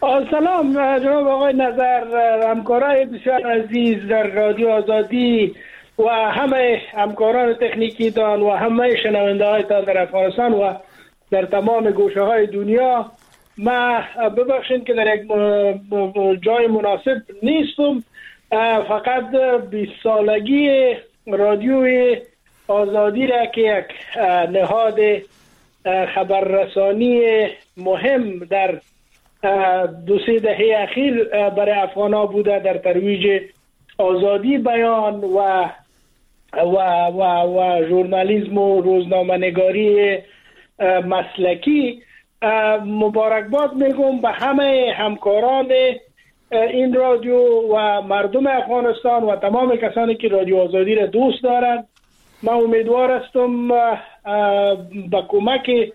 سلام جناب آقای نظر، همکارای بسیار عزیز در رادیو آزادی و همه همکاران تکنیکی دان و همه شنونده هایتان در افغانستان و در تمام گوشه های دنیا. ما ببخشید که در یک جای مناسب نیستم، فقط 20 سالگی رادیوی آزادی را که یک نهاد خبررسانی مهم در 2-3 دهه اخیر برای افغان‌ها بوده در ترویج آزادی بیان و ژورنالیسم و روزنامه‌نگاری مسلکی، مبارکباد میگم به همه همکاران این رادیو و مردم افغانستان و تمام کسانی که رادیو آزادی را دوست دارند. من امیدوار هستم با کمک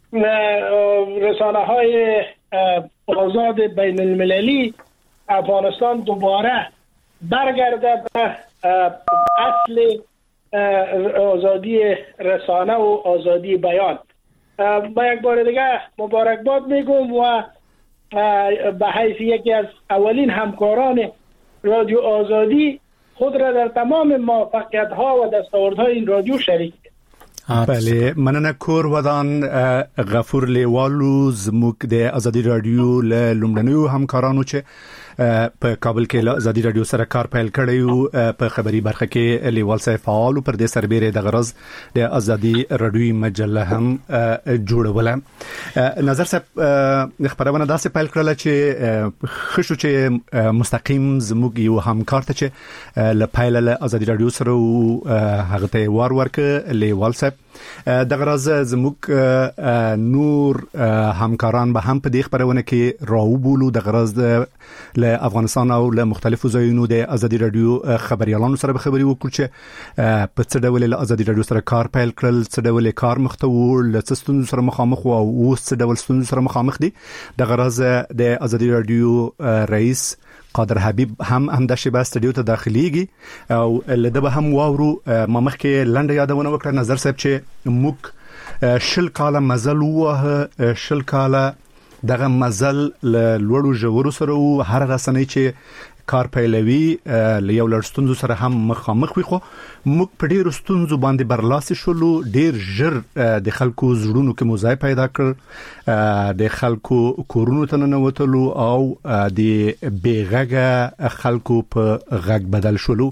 رسانه های آزاد بین المللی افغانستان دوباره برگرده به اصل آزادی رسانه و آزادی بیان. با یک بار دیگه مبارکباد میگم و به حیث یکی از اولین همکاران رادیو آزادی خود را در تمام موفقیت ها و دستاوردهای این رادیو شریک. بله، مننه کور ودان غفور لیوالو زموږ د ازادي رادیو له لومړنیو همکارانو چې په کابل کې له ازادي رادیو سره کار پیل کړی په خبري برخه کې لیوال صاحب فعال پر دې سربېره د غرض د ازادي رادیو مجله هم جوړوله. نظر صاحب خبرونه داسې پیل کړل چې خشو چې مستقیم زموږ یو همکار ته چې له پیل له ازادي رادیو سره هغه ته ورک لیوال صاحب د غرض زموږ نور همکاران به هم په دې خبرونه کې راو بولو د غرض له افغانستان او له مختلفو ځایونو د ازادي رادیو خبريالانو سره به خبري وکړو چې په څه ډول له ازادي رادیو سره کار پیل کړل، څه ډول کار مختور له ستونزو سره مخامخ او اوس څه ډول ستونزو سره مخامخ دي. د غرض د ازادي رادیو رئیس قادر حبیب هم د شبا استودیو ته داخليږي او لده به هم واورو. ما مخکې لنډه یادونه وکړه نظر صاحب چې موږ شل کاله مزل وه، شل کاله دغه مزل لوړو ژورو سره او هر رسنۍ چې کار پیلوي له یو لړستونزو سره هم مخامخ وي، خو موږ په ډېر ستونزو باندې برلاسي شولو. ډېر ژر د خلکو زړونو کې موضوع پیدا کړ، د خلکو کورونو ته ننوتلو او د بیغږه خلکو په غږ بدل شولو.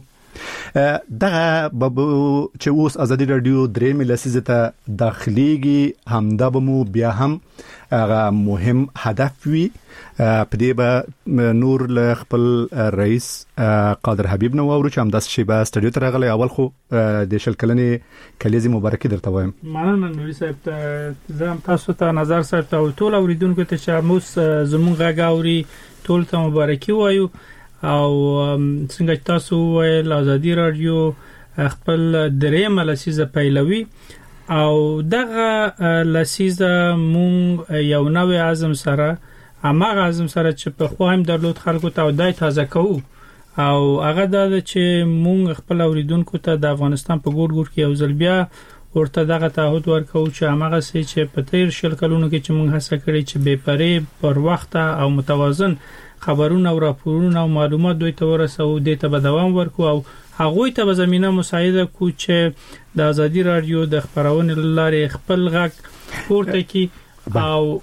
دغه چې اوس ازادي رادیو درې ملسیزه ته داخليږي همدا به مو بیا هم هغه مهم هدف وي. په دې به نور له خپل رئیس قادر حبیب نو اورو چې هم داس شی به استودیو ته راغلی. اول خو د شل کلنې کلیزي مبارکي درته وایم. مننه نوري صاحب ته، زم تاسو ته نظر صاحب ته او ټول اوریدونکو ته چې موږ زمونږ غږ اوري ټول ته مبارکي وایو. او څنګه تاسو ویل ازادي رادیو خپل درېمه لسیزه پیلوي او دغه لسیزه مونږ یو نوې عزم سره هغه عزم سره چې په خوایم درلود خلکو ته دای تازه کوو او هغه د چې مونږ خپل اوریدونکو ته د افغانستان په ګور ګور کې یو ځل بیا ورته دغه تعهد ورکوو چې هغه سي چې په تیر شل کلونو کې چې مونږ هڅه کړې چې بې پرې پر وخت او متوازن خبرونه او راپورونه او معلومات دوی ته ورسو، د ته به دوام ورکو او هغه ته به زمينه مساعده کو چې د ازادي رادیو د خبرونې لارې خپل غږ پورته کی او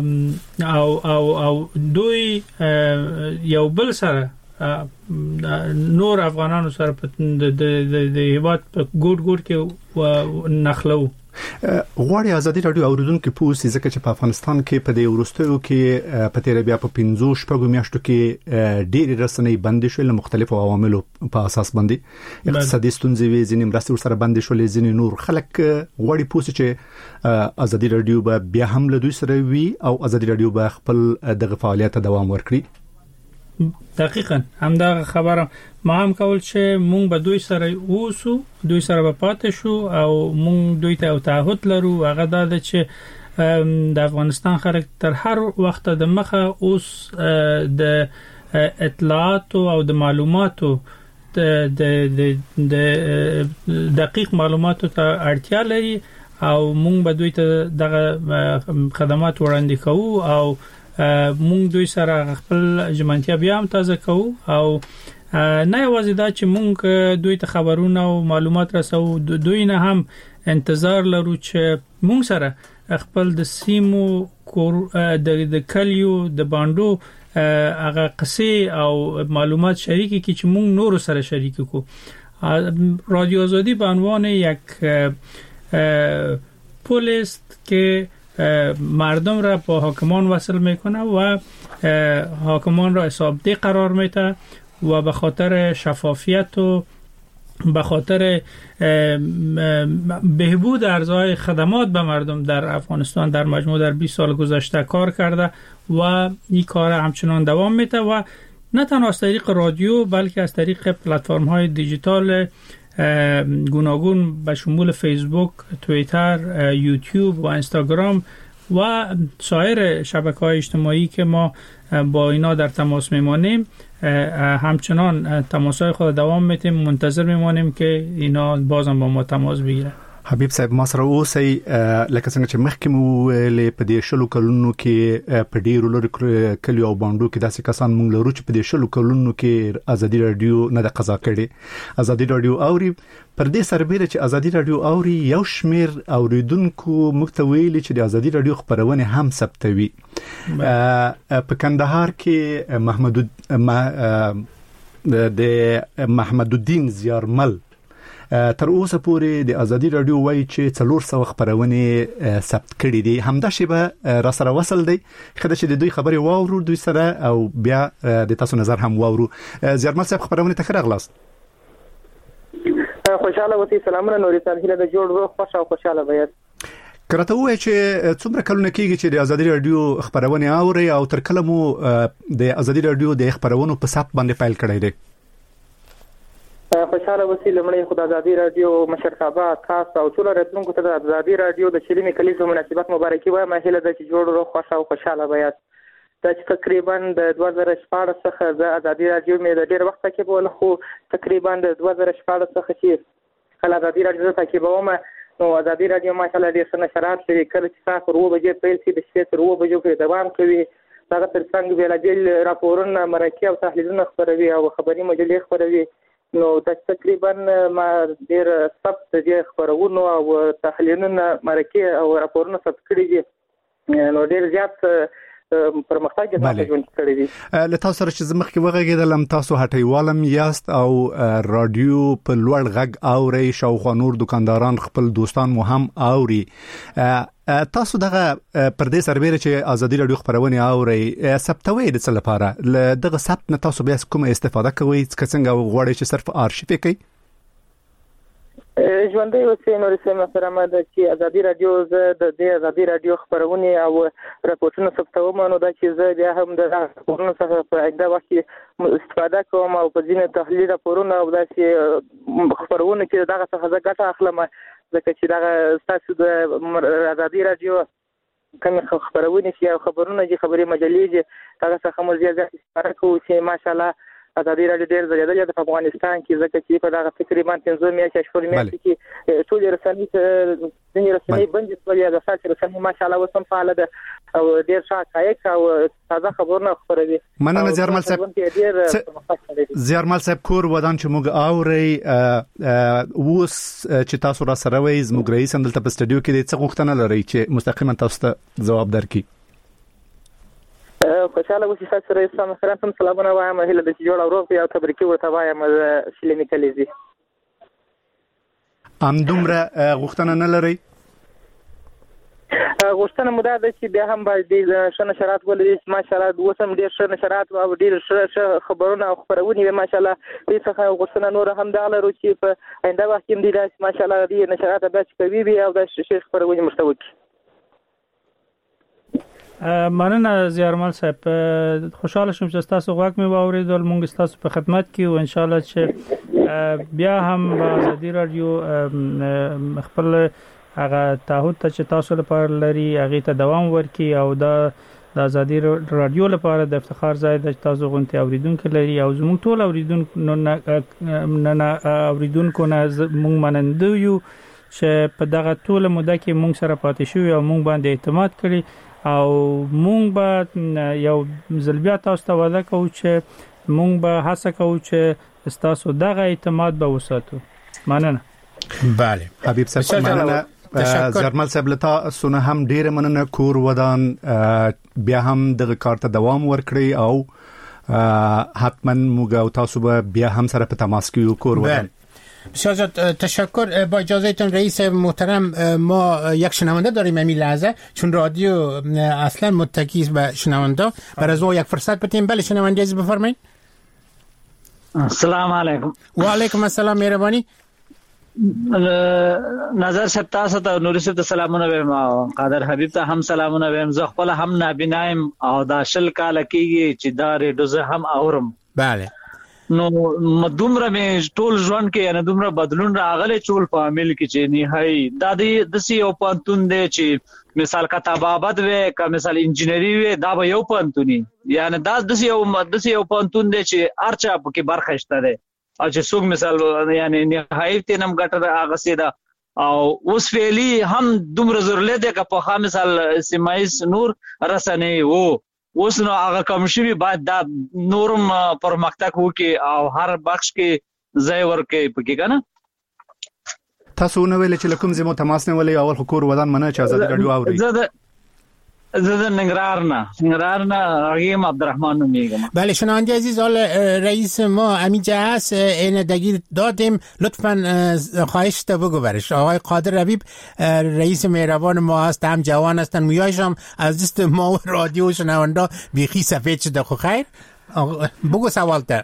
دوی یو بل سره نور افغانانو سره د هیواد په ګور ګور کې نخلو. غواړي ازادي رادیو اوریدونکو په اوسې ځکه چې په افغانستان کې په دې ورستیو کې په تیر بیا په 15 شپږ میاشتو کې ډېری رسنۍ بندې شوې له مختلفو عواملو په اساس باندې اقتصادي ستونزې وي، ځینې مرستې ورسره بندې شولې، ځینې نور خلک غواړي په اوسې چې ازادي رادیو به بیا هم له دوی سره وي او ازادي رادیو به خپل دغه فعالیت ته دوام ورکړي. دقیقاً همدا خبره ما هم کول چې مونږ به دوی سره اوسو، دوی سره به پاتې شو او مونږ دوی ته تعهد لرو. هغه دا چې د افغانستان خلک تر هر وخت د مخه اوس د اطلاعات او د معلوماتو د دقیق معلوماتو ته اړتیا لري او مونږ به دوی ته دغه خدمات وړاندې کوو او مونږ دوی سره خپل ژمنتیا بیا هم تازه کوو او نه یوازې دا چې مونږ دوی ته خبرونه او معلومات رسو دوی نه هم انتظار لرو چې مونږ سره خپل د سیمو د کلیو د باندو هغه قصې او معلومات شریک کی چې مونږ نور سره شریک کو. رادیو آزادی به عنوان یک پل است که مردم را با حاکمان وصل میکنه و حاکمان را حسابدهی قرار میده و به خاطر شفافیت و به خاطر بهبود ارزهای خدمات به مردم در افغانستان در مجموع در 20 سال گذشته کار کرده و این کار همچنان دوام میده و نه تنها از طریق رادیو بلکه از طریق پلتفرم های دیجیتال گوناگون به شمول فیسبوک، توییتر، یوتیوب و اینستاگرام و سایر شبکه‌های اجتماعی که ما با اینا در تماس میمانیم همچنان تماس‌های خود دوام میتیم، منتظر میمانیم که اینا بازم با ما تماس بگیرن. حبیب صاحب ما سره اوسئ لکه څنګه چې مخکې مو ویلې په دې شلو کلونو کې په ډیرو لري کلیو او باندو کې داسې کسان مونږ لرو چې په دې شلو کلونو کې ازادي رادیو نه د قضا کړي. ازادي رادیو اوري پر دې سربېره چې ازادي رادیو اوري یو شمیر اوریدونکو موږ ته ویلي چې د ازادي رادیو خبرونه هم ثبتوي. په کندهار کې محمد الدین زیارمل تر اوسه پورې د ازادي رادیو وایي چې 400 خبرونه ثبت کړي دي. همدا شی به را سره وصل دی خدای چې د دوی خبري واورو دوی سره او بیا د تاسو نظر هم واورو. زیارمل صاحب خبرونه ته راغلاست. خوشاله وتی سلامونه نورستان هله د جوړ روغ خوش او خوشاله بیات. کرته وای چې څومره کلونه کېږي چې د ازادي رادیو خبرونه اوري او تر کله مو د ازادي رادیو د خبرونو په ثبت باندې فایل کړی دی؟ خوشاله وسی لمړی خدای ازادي رادیو مشرتابه خاص او ټول راتلونکو ته د ازادي رادیو د شلیمې کلیزو مناسبت مبارکي وایم. هله د جوړ روغ خوش او خوشاله بیات. دا چې تقریبا د 2014 څخه د ازادي رادیو مې د ډیر وخت کې بوله خو تقریبا د 2014 څخه چې کله ازادي رادیو ته کې بومه نو ازادي رادیو ماشاءالله ډیر څه نشرات لري. کله چې ساعت 2 بجې پیل شي د شپې تر 2 بجو پورې دوام کوي. دا ترڅنګ بیلابیل راپورونه مرکه او تحلیلونه خبروي او خبري مجلې خبروي. نو تقریبا ما ډیر ثبت دي خبرونه او تحلیلونه مرکه او راپورونه ثبت کړي دي. نو ډیر زیات پرمختګ ژوند کړی دی. له تاسو سره چې زمخ کې وغږیدلم تاسو هټیوالم یاست او رادیو په لوړ غږ اوري شاوخوا نور دکانداران خپل دوستان مو هم اوري. تاسو دغه پر دې سربېره چې ازادي رادیو خبرونه اوري ثبتوي د څه لپاره دغه ثبت نه تاسو بیا کومه استفاده کوئ څنګه غواړئ چې صرف ارشیف کوي؟ ژوندۍ اوسې نور څه محترمه ده چې ازادي رادیو د ازادي رادیو خبرونه او راپورټونه ثبتوم نو دا چې زه بیا هم د راپورونو څخه په اګدا وخت استفاده کوم او په ځینې تحلیل راپورونه او داسې خبرونه چې دغه څخه زه ګټه اخلم ځکه چې دغه تاسو د ازادي رادیو کوم خبرونه چې خبرونه چې خبري مجلې چې دغه څخه مو زیات استفاده کوو چې ماشاءالله ازادي رادیو ډیر زیاده د افغانستان کې ځکه چې په دغه تقریبا 500 میاشتې شپږ میاشتې کې ټول رسنۍ بندي شوې د ساتي رسنۍ ماشاءالله وسم فعال ده او ډیر شایع او تازه خبرونه خبروي. مننه زیارمل صاحب. زیارمل صاحب کور ودان چې موږ اوري اوس چې تاسو را سره وای زموږ رئیس اندلته په سټډیو کې د څه غوښتنه لري چې مستقیما تاسو ته جواب درکړي؟ خوشاله وسی تاسو سره اسلام سره سلامونه وایم. هله د جوړ او روغ او تبریکي ورته وایم شلیمې کلیزي. ام دومره غوښتنه نه لري؟ غوښتنه مو دا ده چې بیا هم باید ښه نشرات ولري. ماشاءالله اوس هم ډېر ښه نشرات او ډېر ښه خبرونه او خبرونه وي. ماشاءالله دې څخه غوښتنه نور هم دا لرو چې په آینده وخت کې دې ماشاءالله دې نشرات بیا کوي وي او د ښه خبرونه مشتوک. مننه زیارمل صاحب. خوشاله شوم چې تاسو غواړم مې واوریدل. موږ تاسو په خدمت کې او ان شاء الله چې بیا هم ازادي رادیو خپل هغه تعهد ته چې تاسو لپاره لري هغه ته دوام ورکړي او د ازادي رادیو لپاره د افتخار ځای د تاسو غونټي اوریدونکو لري او زموږ ټول اوریدونکو نه موږ مننده یو چې په دغه ټول موده کې موږ سره پاتې شو او موږ باندې اعتماد کړی او مونږ به یو ځل بیا تاسو ته وعده کوو چې مونږ به هڅه کوو چې تاسو دغه اعتماد به وساتو. مننه. بله حبیب صاحب مننه. زرمل صاحب لتا سونه هم ډیر مننه. کور ودان بیا هم دغه کار ته دوام ورکړي او حتما موږ او تاسو به بیا هم سره په تماس کې یو. کور ودان بسیار تشکر. با اجازهتون رئیس محترم ما یک شنونده داریم همین لحظه، چون رادیو اصلا متکی است به شنونده، برای از ما یک فرصت بدیم. بله شنونده عزیز بفرمایید. السلام علیکم. و علیکم السلام. مهربانی. نظر صاحب تاسو ته نوري صاحب ته سلامونه وایم، قادر حبیب ته هم سلامونه وایم. زه خپل هم نابینایم او دا شل کال کېږي چې دا ریډیو زه هم اورم. بله. نو دومره مې ټول ژوند کې یعنی دومره بدلون راغلی ټول په عمل کې چې نهایي دا د سی یو پانتون دی چې مثال کتابابت وې که مثال انجینری وې دا به یو پانتونی، یعنی دا د سی یو پانتون دی چې ارچا په کې برخه شته دی او چې څوک مثال یعنی نهایي تنم ګټه هغه سیدا او اوس ویلي هم دومره ضرورت دی که په خا مثال سیمایس نور رسنۍ وو اوس نو هغه کوم شي باید دا نورم پرمختګ وکي او هر بخش کې ځای ورکړي پکې کنه. تاسو نو ویل چې لکم زمو تماس نه ولې اول خکور ودان منه چې آزاد رادیو اوري. زده نگرار نه رحیم عبدالرحمن میگم. بله شنونده عزیز، حال رئیس ما امیجه هست این دگیر دادیم، لطفاً خواهش تا بگو برش. آقای قادر ربیب رئیس مهربان ما هست، هم جوان هستن، مویایش هم از دست ما و رادیو شنونده بیخی سفید شده. خو خیر بگو سوال تا.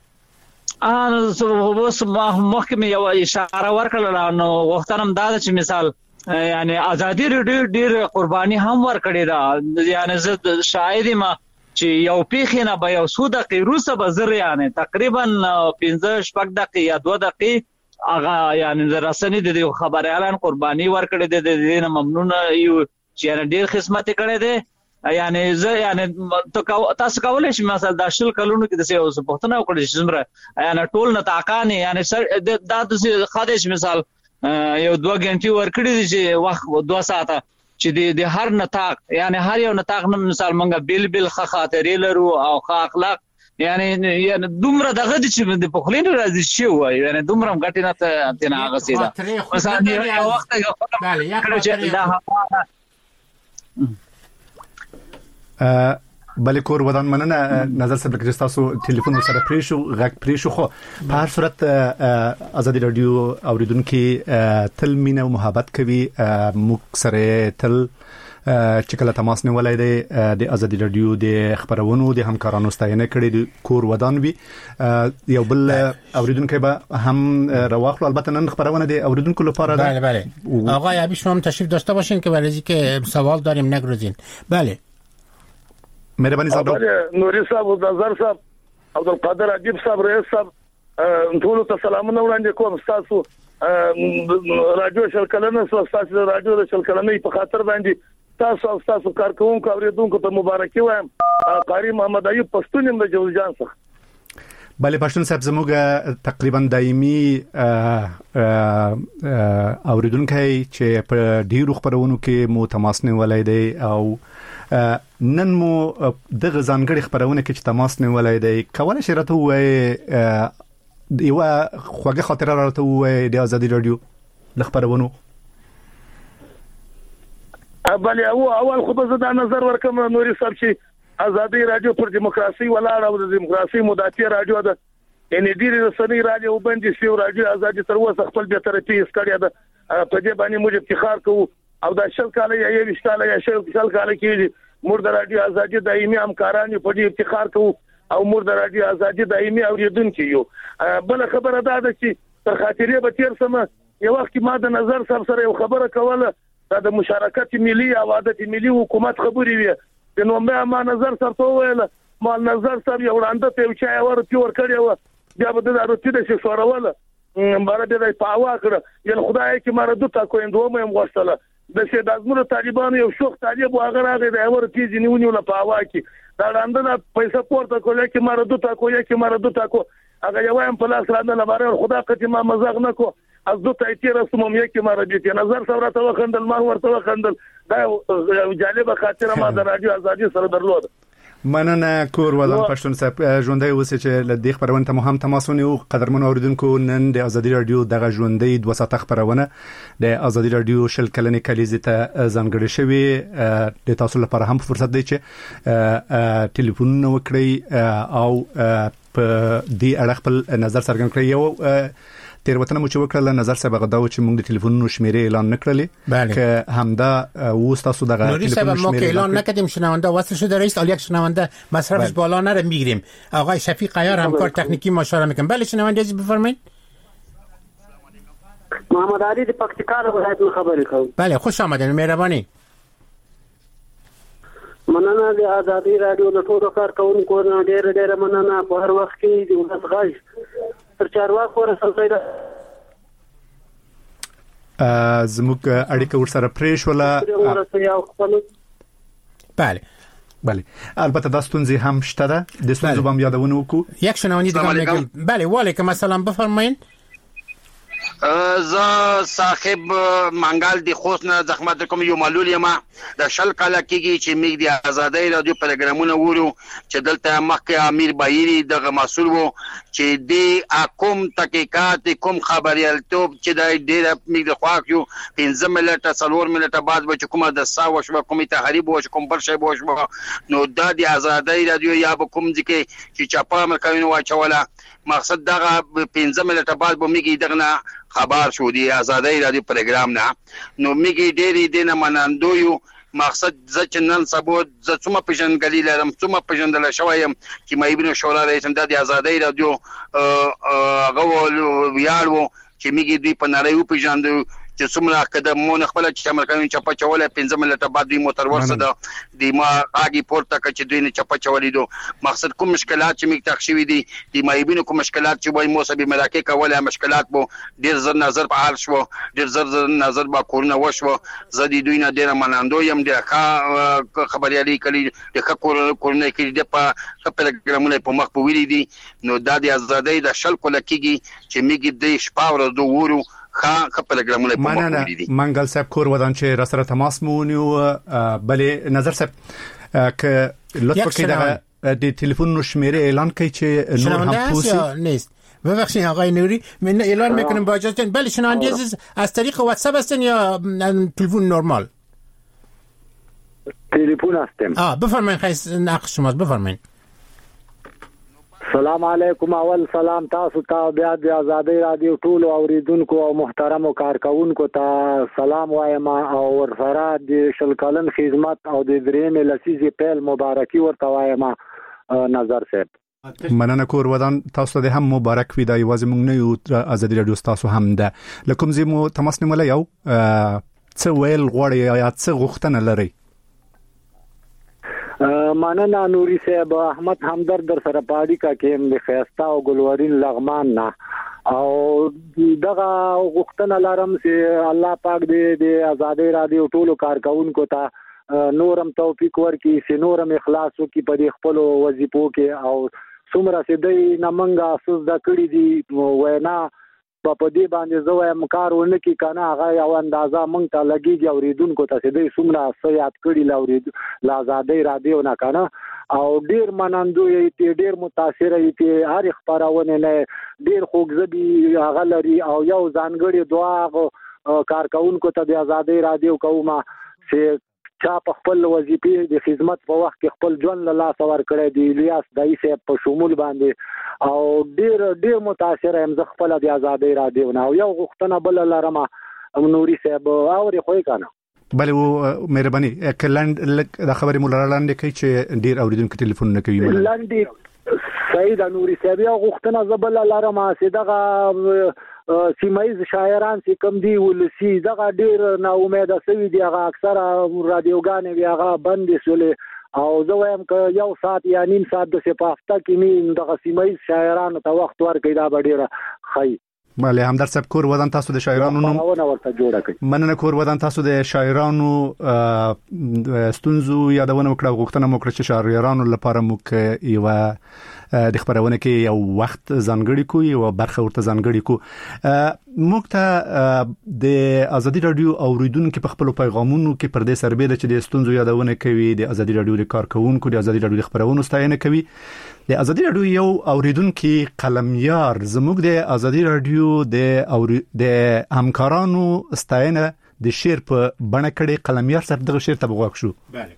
بس محکم یو اشاره ورکړل نو وختنم دا چې مثال یعنی ازادي رادیو ډیر قرباني هم ورکړې ده. یعنی زه شاید ما چې یو پیښه نه به یو سو دقیقې روسه به زر یعنی تقریبا 15 دقیقې یا 2 دقیقې هغه یعنی رسنۍ د خبر اعلان قرباني ورکړې ده. د دې نه ممنون یو چې یعنی ډیر خدمت کړې ده. یعنی زه یعنی تاسو کولای شئ مثلا د شل کلونو کې د څه اوس پښتنه وکړي چې زمره یعنی ټول نتاقانه یعنی دا د خادش مثال یو 2 غنټې ورکړي دي چې وخت 2 ساعته چې د هر نتاق یعنی هر یو نتاق نو مثال مونږه بل خاطرې لرو او اخلاق یعنی دومره دغه چې د پخلین راځي شي وای یعنی دومره غټی نه ته هغه سیده مثلا یو وخت بله کور ودان مننه. نظر صاحب کې تاسو ټلیفون سره پریشو غږ پریشو خو په هر صورت آزادي رادیو اوریدونکو تل مینه او محبت کوي موږ سره تل چې کله تماس نیولای دی د آزادي رادیو د خبرونو د همکارانو ستاینه کړې د کور ودان وی یو بل اوریدونکو به هم رواخلو. البته نن خبرونه د اوریدونکو لپاره ده. بله آقای ابی شما تشریف داشته باشین که برای اینکه سوال داریم نگروزین. بله مهرباني صاحب. نوري صاحب، نظر صاحب، عبدالقادر عجیب صاحب، رئیس صاحب، ټول ته سلامونه وړاندې کوم. تاسو رادیو شل کلنه تاسو رادیو شل کلنه په خاطر باندې تاسو کارکونکو اوریدونکو ته مبارکي وایم. قاری محمد ایوب پښتون هم د جوزجان څخه. بله پښتون صاحب زموږ تقریبا دایمي اوریدونکي چې په ډیرو خبرونو کې مو تماس نیولای دی او نن مو دغه ځانګړي خبرونه کې چې تماس نیولای دی کولای شي راته وای یو خوږه خاطره راته وای د آزادي رادیو خبرونو. بله اول خو به زه نظر ورکم نوري صاحب چې آزادي رادیو پر دیموکراسي ولاړ او د دیموکراسي مدافع رادیو ده. ان ډیر رسنۍ رادیو باندې سی رادیو آزادي تر اوسه خپل به ترتیب کړی ده. په دې باندې موږ افتخار کوو او دا شل کال یا 20 کال یا شل کال کې موږ د رادیو آزادي دایمي همکاران په دې افتخار کوو او موږ د رادیو آزادي دایمي اوریدونکو یو. بل خبره ده چې تر خاطرې به تیر سم یو وخت ما د نظر صاحب سره یو خبره کوله د مشارکت ملي او عادت ملي حکومت خبرې وي. نو ما نظر صاحب ته ویل ما نظر صاحب یو وړاندې ته چا ور کړی و بیا به د اړتیا د څه سوروله مبارک دې پاوا کړ. یل خدای کې ماره دوه کوین دوه مې غوښتله د شه د ازمنو طالبانو یو شوخ طالب هغه راغی د اور تیز نیونی ولا پاوا کې دا وړاندې پیسې پورته کولای کې ماره دوه کو هغه یو هم په لاس راځنه لاره خدا قتی ما مزاق نکو از دو تایتی رسوم یک مربیت نظر سره ته خندل ما ورته خندل دا جالب خاطره ما د رادیو ازادي سره درلود. مننه کور ودان پښتون صاحب ژوندۍ اوسه چې لدې خبرونه ته هم تماس ونیو. قدرمن اوریدونکو نن د ازادي رادیو دغه ژوندۍ 2 ساعته خبرونه د ازادي رادیو شل کلنې کلیزې ته ځانګړې شوې. د تاسو لپاره هم فرصت دی چې ټلیفون وکړئ او په دې اړه خپل نظر څرګند کړئ. یو تیروتنه مو چې وکړل نظر صاحب غدا و چې موږ د ټلیفونونو شمیرې اعلان نکړلې که همدا وستاسو دغه ټلیفون شمیرې اعلان نکردیم. شنونده واسه شده رئیس عالی شنونده مصرفش بالا نره میگیریم. آقای شفیق عیار همکار تکنیکی ما اشاره میکنم. بله شنونده عزیز بفرمایید. محمد علی د پکتیکا ولایت خبرې کوم. بله خوش آمدید مهرباني. مننه د ازادي رادیو د ټولو کارکونکو نه ډېر مننه. په هر وخت کې د ولس غږ تر چارواکو ورسېږي. زموږ اړیکه ورسره پرېښ ولا. بله البته دا ستونزې هم شته ده. د ستونزو به هم یادونه وکړو. یک شنونده دیگه میگم. بله وعلیکم السلام بفرمایید. ز صاحب منګال د خوښنه زحمت کوم یو معلول یما د شل کاله کېږي چې میګ د ازادۍ رادیو پروګرامونه وورو چې دلته مخکې امیر بایری دغه مسول وو چې د حکومت تحقیقات کوم خبريالتوب چې د ډېر میګ د خواکیو 15 منټه 4 منټه بعد به کومه د ساو شو کومه تحریب و کوم بل شی و نو د ازادۍ رادیو یا به کوم ځکه چې چاپا مرکوینه واچوله مقصد دغه 15 منټه بعد به میګ دغه خبر شو دی ازادۍ رادیو پروګرام نه نو میګي ډېری دینه مناندو یو مقصد ځکه نن سبا ز څومره پیژنګلی لرم څومره پیژندل شویم چې مېبینو شورا رئیس د ازادۍ رادیو غوول ویاړو چې میګي دی په نړیو پیژندو چې څومره قدمونه خپل چې امریکایي چپا چوله 15 منټه بعد دوی موټر ورسره د ما اگي پورته کچ دوی نه چپا چولې دو مقصد کوم مشکلات چې میګ تخشوي دي د مېبینو کوم مشکلات چې وای موسبي مراکې کوله مشکلات بو ډیر زر نظر په حال شو ډیر زر نظر با کورونه وشو زدي دوی نه ډیر مناندو يم د خبريالي کلی د کورونه کې د په پروګرامونه په مخ په ویلي دي نو د ازادۍ د شل کله کېږي چې میګ د شپاور دوورو پروګرامونه په مخ په ویلي دي. منګل صاحب کور ودان چې را سره تماس مونیو. بلې نظر صاحب ک لطفا کې د ټلیفون شمیره اعلان کوي چې نور هم پوسی نیست. ببخشید آقای نوری من اعلان میکنم با اجازه. بله شنونده عزیز از طریق واتساپ هستن یا تلفن نرمال؟ تلفن هستم. بفرمایید خیس نقش شماست بفرمایید. سلام علیکم. اول سلام تاسو ته بیا د ازادۍ رادیو ټول اوریدونکو او محترمو کارکونکو ته سلام وایم او ورسره د شل کلن خدمت او د درېمې لسیزې پیل مبارکي ورته وایم نظر صاحب. مننه کور ودان تاسو ته هم مبارک وي. دا یوازې موږ نه یو ازادۍ رادیو تاسو هم ده. لکه زمو تماس نیولای یو څه ویل غواړي یا څه غوښتنه لري؟ مننه نوري صاحب. احمد همدرد در سره پاړی کا کې د خيستا او ګلورین لغمان نه او دغه غوښتنه لرم چې الله پاک دې د ازادۍ رادیو ټولو کارکونکو ته نورم توفیق ورکړي چې نورم اخلاص وکړي په خپل وظیفو کې او څومره چې د نمنګ اساس د کړی دی وینا په دې باندې زویم کار ونکي کنه هغه یو اندازه مونږ ته لګيږي اوریدونکو ته چې د څومره سيات کړي لورید لازادۍ رادیو نه کنه او ډیر منندو یې ډیر متاثر یې هر خبرونه نه ډیر خوږزبي هغه لري او یو ځانګړي دعا کارکونکو ته د ازادۍ رادیو کومه چې چا په خپل وظیفې د خدمت په وخت کې خپل ژوند له لاس ور کړی دی الیاس دای صاحب په شمول باندې او ډیر متاثر یم زه خپل د ازادۍ رادیو نه او یو غوښتنه بل لرم نوري صاحب اوري خو کنه. بله و مهرباني کلند د خبرې مولا لاندې کوي چې ډیر اوریدونکو ټلیفون نه کوي لاندې سید نوري صاحب یو غوښتنه زبل لرم چې دغه سیمایز شاعران چې کم دی ولسی دغه ډیر نا امید سوي دی هغه اکثره رادیوګانې وی هغه بندې سولې او زه وایم ک یو ساعت یا نیم ساعت د سپافته کې مين دغه سیمایز شاعران ته وخت ورکړي دا ډیره خی. بله همدرد صاحب کور ودان تاسو د شاعرانو مننه کور ودان تاسو د شاعرانو ستونزو یادونه وکړه غوښتنه مو کړه چې شاعرانو لپاره مو یو د خبرونه کې یو وخت ځانګړی کو یو برخه ورته ځانګړی کو موږ ته د ازادي رادیو اوریدونکو په خپل پیغامونو کې پر دې سربېره چې د ستونزو یادونه کوي د ازادي رادیو د کارکونکو د ازادي رادیو د خبرونو ستاینه کوي د ازادي رادیو یو اوریدونکو قلمیار زموږ د ازادي رادیو د همکارانو ستاینه د شعر په بڼه کړي قلمیار صاحب دغه شعر ته وګورئ شو بله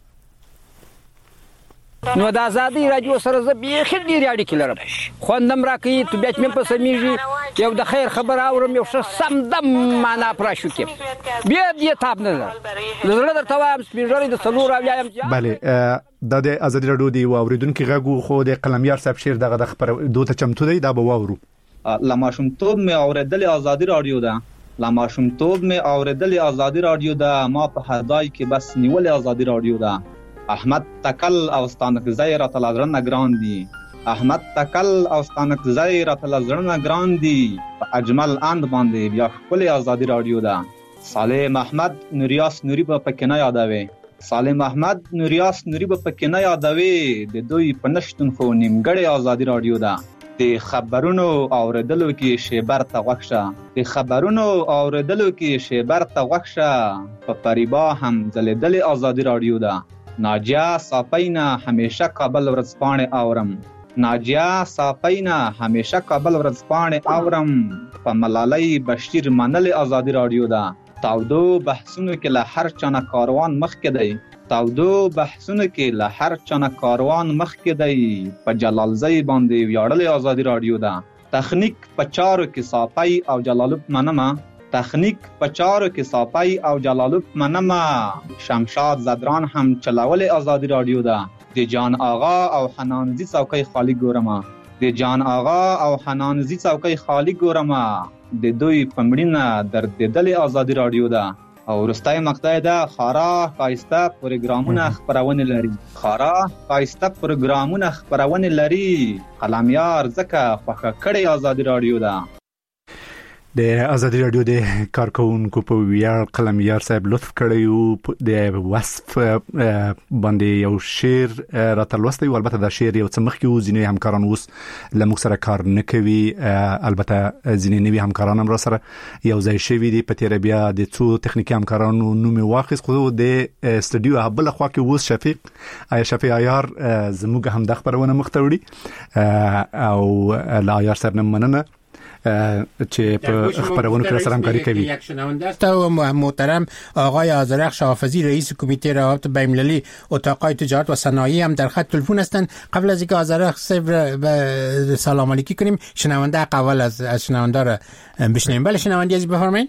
نو د ازادي رادیو سره زه بیخي ډېرې اړیکې لرم خوندم راکوي طبیعت مې په سمیږي یو د خیر خبر اورم یو ښه سمدم معنا پراشو کې بیا دې تاب نه ده زړه درته وایم سپینږیري د څلور اویایم بله د ازادي رادیو دی اوریدونکو غږو خو د قلمیار صاحب شعر دغه د خبر دوه چمتو دی دا به واورو لماشومتوب مې اوریدل ازادي رادیو ده لماشومتوب مې اوریدل ازادي رادیو ده ما په هر ځای کې بس نیول ازادي رادیو ده احمد تکل او ستانک زیرت لزرن ګران دي احمد تکل او ستانک زیرت لزرن ګران دي اجمل اند باندې بیا خپل ازادي رادیو ده صالح محمد نوریاس نوری په پکې نه یادوي صالح محمد نوریاس نوری په پکې نه یادوي د دوی په نشتون خو نیمګړی ازادي رادیو ده د خبرونو اوریدلو کې شیبر ته وښه د خبرونو اوریدلو کې شیبر ته وښه په پریبا هم زلیدل ازادي رادیو ده ناجیا صافینا همیشه کابل ورځپاڼې اورم ناجیا صافینا همیشه کابل ورځپاڼې اورم په ملالۍ بشیر منل ازادي رادیو ده تاودو بحثونو کې له هر چانه کاروان مخکې دی تاودو بحثونو کې له هر چانه کاروان مخکې دی په جلالزی باندې ویاړل ازادي رادیو ده تخنیک په چارو کې صافی او جلالوب منمه تخنیک په چارو کې صافی او جلالوب منمه شمشاد زدران هم چلاول ازادي رادیو ده د جان آغا او حنانزی څوکۍ خالی ګورمه د جان آغا او حنانزی څوکۍ خالی ګورمه د دوی پمړینه دردېدل ازادي رادیو ده او ورستای مقطع ده خارا قایسته پروګرامونه خبرونه لري خارا قایسته پروګرامونه خبرونه لري قلمیار زکه خوخه کړي ازادي رادیو ده د ازادي رادیو د کارکونکو په ویاړ قلمیار صاحب لطف کړی د وصف باندې یو شعر راته لوستی او البته دا شعر یو څه مخکې ځینې همکاران اوس له موږ سره کار نه کوي البته ځینې نوي همکاران هم را سره یو ځای شوي دي په تیره بیا د څو تخنیکي همکارانو نوم واخیست خو د استودیو بله خوا کې اوس شفیق عیار زموږ هم د خبرونه مخ ته وړي او له عیار صاحب نه مننه چې په خبرونو کې سره همکاري کوي یک شنونده است و محترم آقای آذرخش حافظی رئیس کمیته روابط بین‌المللی اتاقای تجارت و صنایع هم در خط تلفن هستند. قبل از اینکه آذرخش صاحب سلام علیکی کنیم شنونده قبل از شنونده را بشنویم. بله شنونده عزیز بفرمایید.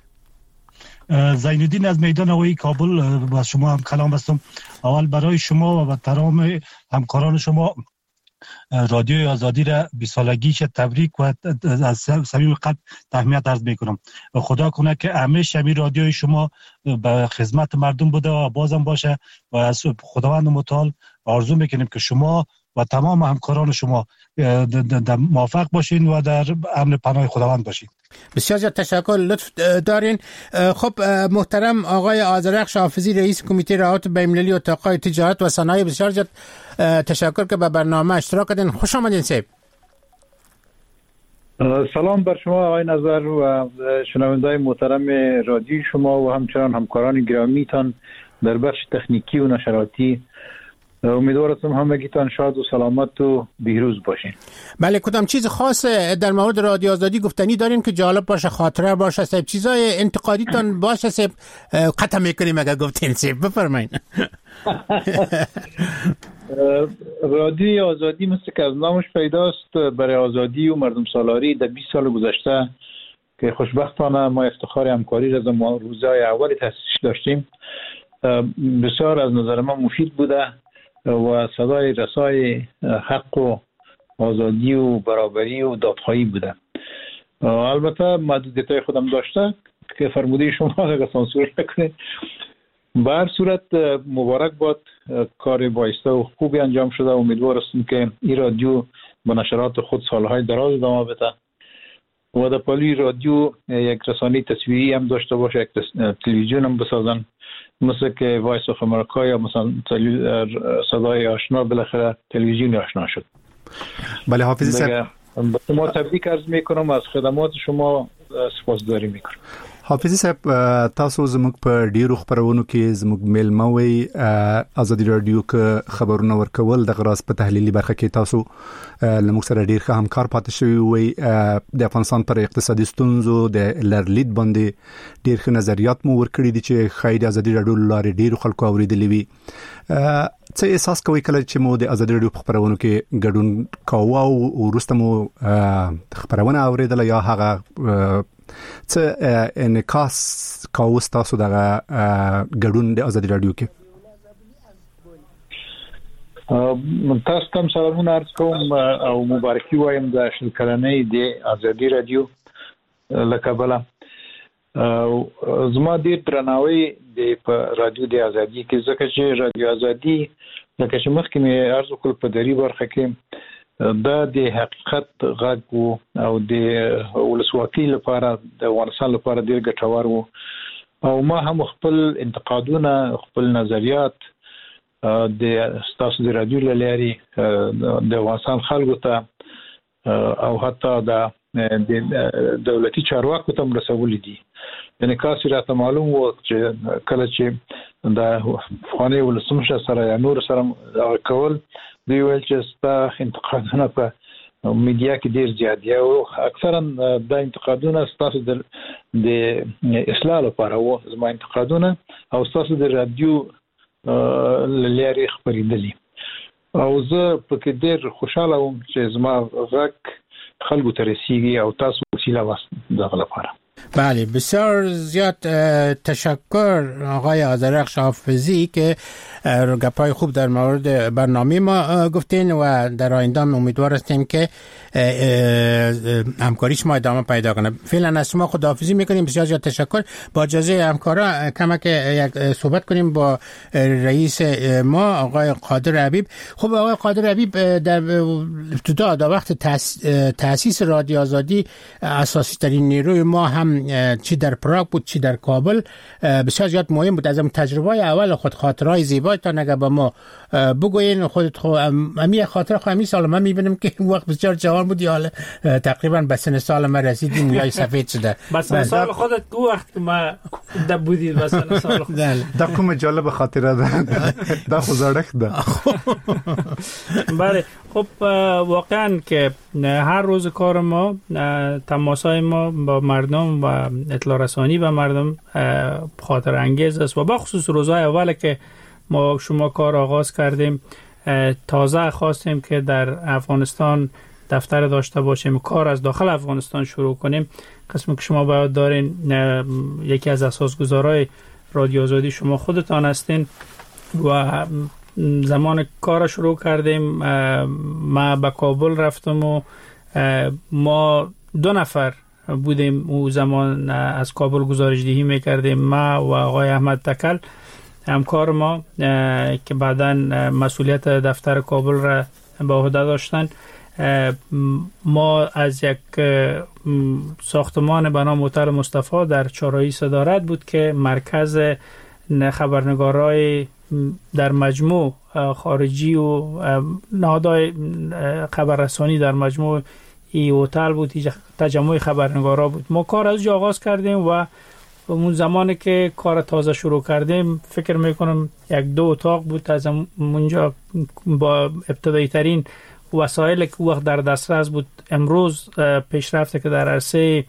زین الدین از میدان هوایی کابل با شما هم کلام هستم. اول برای شما و تمام همکاران شما رادیو آزادی را 20 سالگیش تبریک و از صمیم قلب تهنیت عرض میکنم. خدا کنه که همیشه همین رادیوی شما به خدمت مردم بوده و بازم باشه و از خداوند متعال آرزو میکنیم که شما و تمام همکاران شما موفق باشین و در امن پناه خداوند باشین. بسیار زیاد تشکر، لطف دارین. خب محترم آقای آذرخش حافظی رئیس کمیته روابط بین‌المللی اتاقای تجارت و صنایع، بسیار زیاد تشکر که به برنامه اشتراک کردین. خوش آمدین صاحب. سلام بر شما آقای نظر و شنونده‌های محترم رادیو شما و همچنان همکاران گرامیتان در بخش تکنیکی و نشراتی. امیدوارم همگیتان شاد و سلامت و بیروز باشین. بله، کدام چیز خاص در مورد رادیو آزادی گفتنی دارین که جالب باشه، خاطره باشه صاحب؟ چیزای انتقادیتان باشه صاحب؟ قطع میکنیم اگر گفتین صاحب، بفرمایین. رادیو آزادی مثل که از نامش پیداست برای آزادی و مردم سالاری در 20 سال گذشته که خوشبختانه ما افتخار همکاری را ما روزهای اول تأسیسش داشتیم، بسیار از نظر من مفید بوده و صدای رسای حق و آزادی و برابری و دادخواهی بوده. البته محدودیت‌های خودم داشته که فرموده شما اگر سانسور نکنید. به هر صورت مبارک باد، کار بایسته و خوبی انجام شده. امیدوار هستیم که این رادیو با نشرات خود سالهای دراز ادامه بده و در پالی رادیو یک رسانه تصویری هم داشته باشه، یک تلویزیون هم بسازن مثل که وایس آف امریکا یا مثلا صدای آشنا بالاخره تلویزیون آشنا شد. بله حافظی صاحب، شما تبریک عرض میکنم، از خدمات شما سپاسگزاری میکنم. حافظی صاحب، تاسو زموږ په ډیرو خبرونو کې زموږ میلمه وي ازادي رادیو کې خبرونه ورکول د غراس په تحلیلي برخه کې تاسو لموږ سره ډیر ښه همکار پاتې شوی وي. د افغانستان پر اقتصادي ستونزو د لرلید باندې ډیر ښه نظریات مو ورکړي دي چې خیر ازادي رادیو لاره ډیر خلکو اوریدلی وي. څه احساس کوي کله چې مو د ازادي رادیو په خبرونو کې ګډون کوو او وروسته مو خبرونه اوریدل یا هغه څه انعکاس کوي تاسو دغه ګډون د ازادي رادیو کې؟ تاسو ته سلامونه عرض کوم او مبارکي وایم د شل کلنۍ د ازادي رادیو لکبله. زما ډیر درناوی د رادیو د ازادي کې، ځکه چې رادیو ازادي لکه چې مخکې مې عرض وکړ په دری برخه کې دا د حقیقت غږ او د ولسواکۍ لپاره د افغانستان لپاره ډیر ګټور وو، او ما هم خپل انتقادونه، خپل نظریات د تاسو د رادیو لاري د افغانستان خلکو ته او حتی د دولتي چارواکو ته رسولي دي. یعنی کاسي راته معلوم وو چې کله چې د افغاني ولسمشر سره یا نور سره کول دی ویل چې ستا انتقادونه په میډیا کې ډیر زیات دي او اکثرا د انتقادونه ستاسو د اصلاح لپاره وو. زما انتقادونه او ستاسو د رادیو لاري خبرېدلې او زه پکې ډیر خوشاله وم چې زما غږ خلکو ته رسیږي او تاسو وسیله واست دغه لپاره. بله بسیار زیاد تشکر آقای آذرخش حافظی که گپای خوب در مورد برنامه ما گفتین و در آینده امیدوار هستیم که همکاریش ما ادامه پیدا کنه. فعلا از شما خداحافظی میکنیم. بسیار زیاد تشکر. با اجازه همکارا کمک یک صحبت کنیم با رئیس ما آقای قادر حبیب. خب آقای قادر حبیب، در ابتدا در وقت تأسیس رادیو آزادی اساسی ترین نیروی ما هم چی در پراگ بود چی در کابل بسیار زیاد مهم بود. از تجربه اول خود خاطرهای زیبایتان اگه با ما بگوین. خودت خو امی خاطر خو امی سال من میبینم که وقت بسیار جوان بودی، حالا تقریبا به سن سال ما رسیدیم، موهای سفید شده. به سن سال خودت کو وقت ما دب بودید به سن سال خود دا کوم جالب خاطره ده دا خو زړښت ده. بله خب واقعا که هر روز کار ما، تماسای ما با مردم و اطلاع رسانی به مردم خاطر انگیز است و با خصوص روزهای اول که ما شما کار آغاز کردیم تازه خواستیم که در افغانستان دفتر داشته باشیم، کار از داخل افغانستان شروع کنیم. قسمی که شما باید دارین، یکی از اساسگزارای رادیو آزادی شما خودتان هستین و زمان کار شروع کردیم. ما به کابل رفتم و ما 2 نفر بودیم او زمان از کابل گزارشدهی میکردیم، ما و آقای احمد تکل همکار ما که بعداً مسئولیت دفتر کابل را به عهده داشتن. ما از یک ساختمان به نام هتل مصطفی در چهارراهی صدارت بود که مرکز خبرنگارای در مجموع خارجی و نهادهای خبررسانی در مجموع ای هتل بود، تجمع خبرنگارا بود. ما کار از جا آغاز کردیم و اون زمانی که کار تازه شروع کردیم فکر میکنم 1-2 اتاق بود. از اونجا با ابتدایی ترین وسایل که وقت در دسترس بود. امروز پیشرفته که در عرصه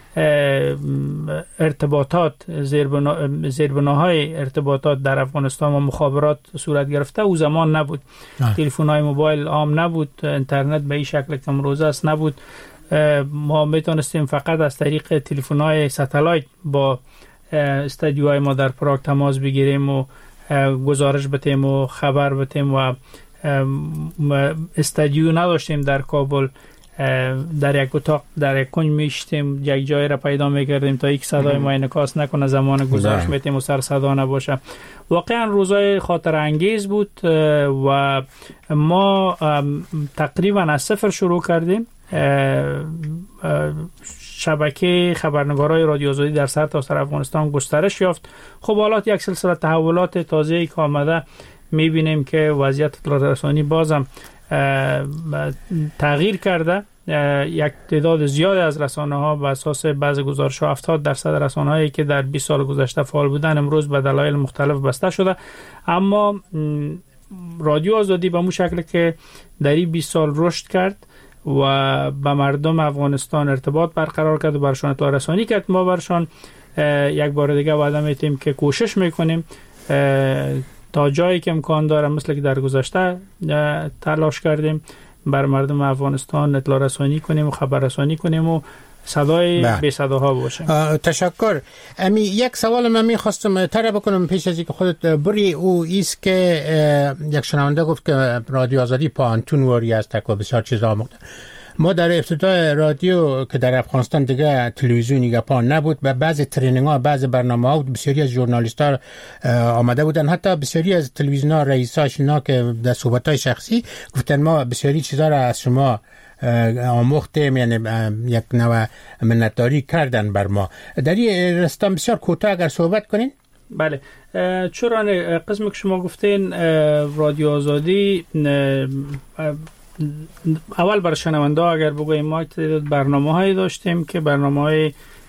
ارتباطات، زیربناهای ارتباطات در افغانستان و مخابرات صورت گرفته، او زمان نبود. تلفن‌های موبایل عام نبود، اینترنت به این شکل که امروز است نبود. ما میتونستیم فقط از طریق تلفن‌های ستلایت با استودیوهای ما در پراگ تماس بگیریم و گزارش بدیم و خبر بدیم و استودیو نداشتیم در کابل. در یک اتاق در یک کنج میشتیم، یک جای را پیدا میکردیم تا یک صدای ما انعکاس نکنه، زمان گزارش میتیم و سر صدا نباشه. واقعا روزای خاطر انگیز بود و ما تقریبا از صفر شروع کردیم. شبکه خبرنگارای رادیو آزادی در سرتاسر افغانستان گسترش یافت. خب حالا یک سلسله تحولات تازه‌ای که آمده میبینیم که وضعیت اطلاع رسانی بازم تغییر کرده. یک تعداد زیاد از رسانه‌ها بر اساس بعض گزارش‌ها 70% رسانه‌هایی که در 20 سال گذشته فعال بودن امروز به دلایل مختلف بسته شده. اما رادیو آزادی به مو شکل که در این 20 سال رشد کرد و به مردم افغانستان ارتباط برقرار کرد و برشان اطلاع رسانی کرد، ما برشان یک بار دیگه وعده می‌دهیم که کوشش می‌کنیم تا جایی که امکان داره، مثل که در گذشته تلاش کردیم، بر مردم افغانستان اطلاع رسانی کنیم و خبر رسانی کنیم و صدای بی صداها باشیم. تشکر. امی یک سوال من می‌خواستم طرح بکنم پیش از اینکه خودت بری، او ایست که یک شنونده گفت که رادیو آزادی پانتون واری است و بسیار چیزا ما در ابتدای رادیو که در افغانستان دیگه تلویزیونی گپا نبود، به بعضی ترینینگ ها، بعضی برنامه ها بسیاری از ژورنالیست ها آمده بودن، حتی بسیاری از تلویزیون ها رئیساش اینا که در صحبت های شخصی گفتن ما بسیاری چیزا را از شما آموختیم، یعنی یک نوع منتداری کردن بر ما. در این رستان بسیار کوتاه اگر صحبت کنین. بله، چرا قسمی که شما گفتین رادیو آزادی اول برای شنونده اگر بگوییم ما برنامه‌هایی داشتیم که برنامه‌های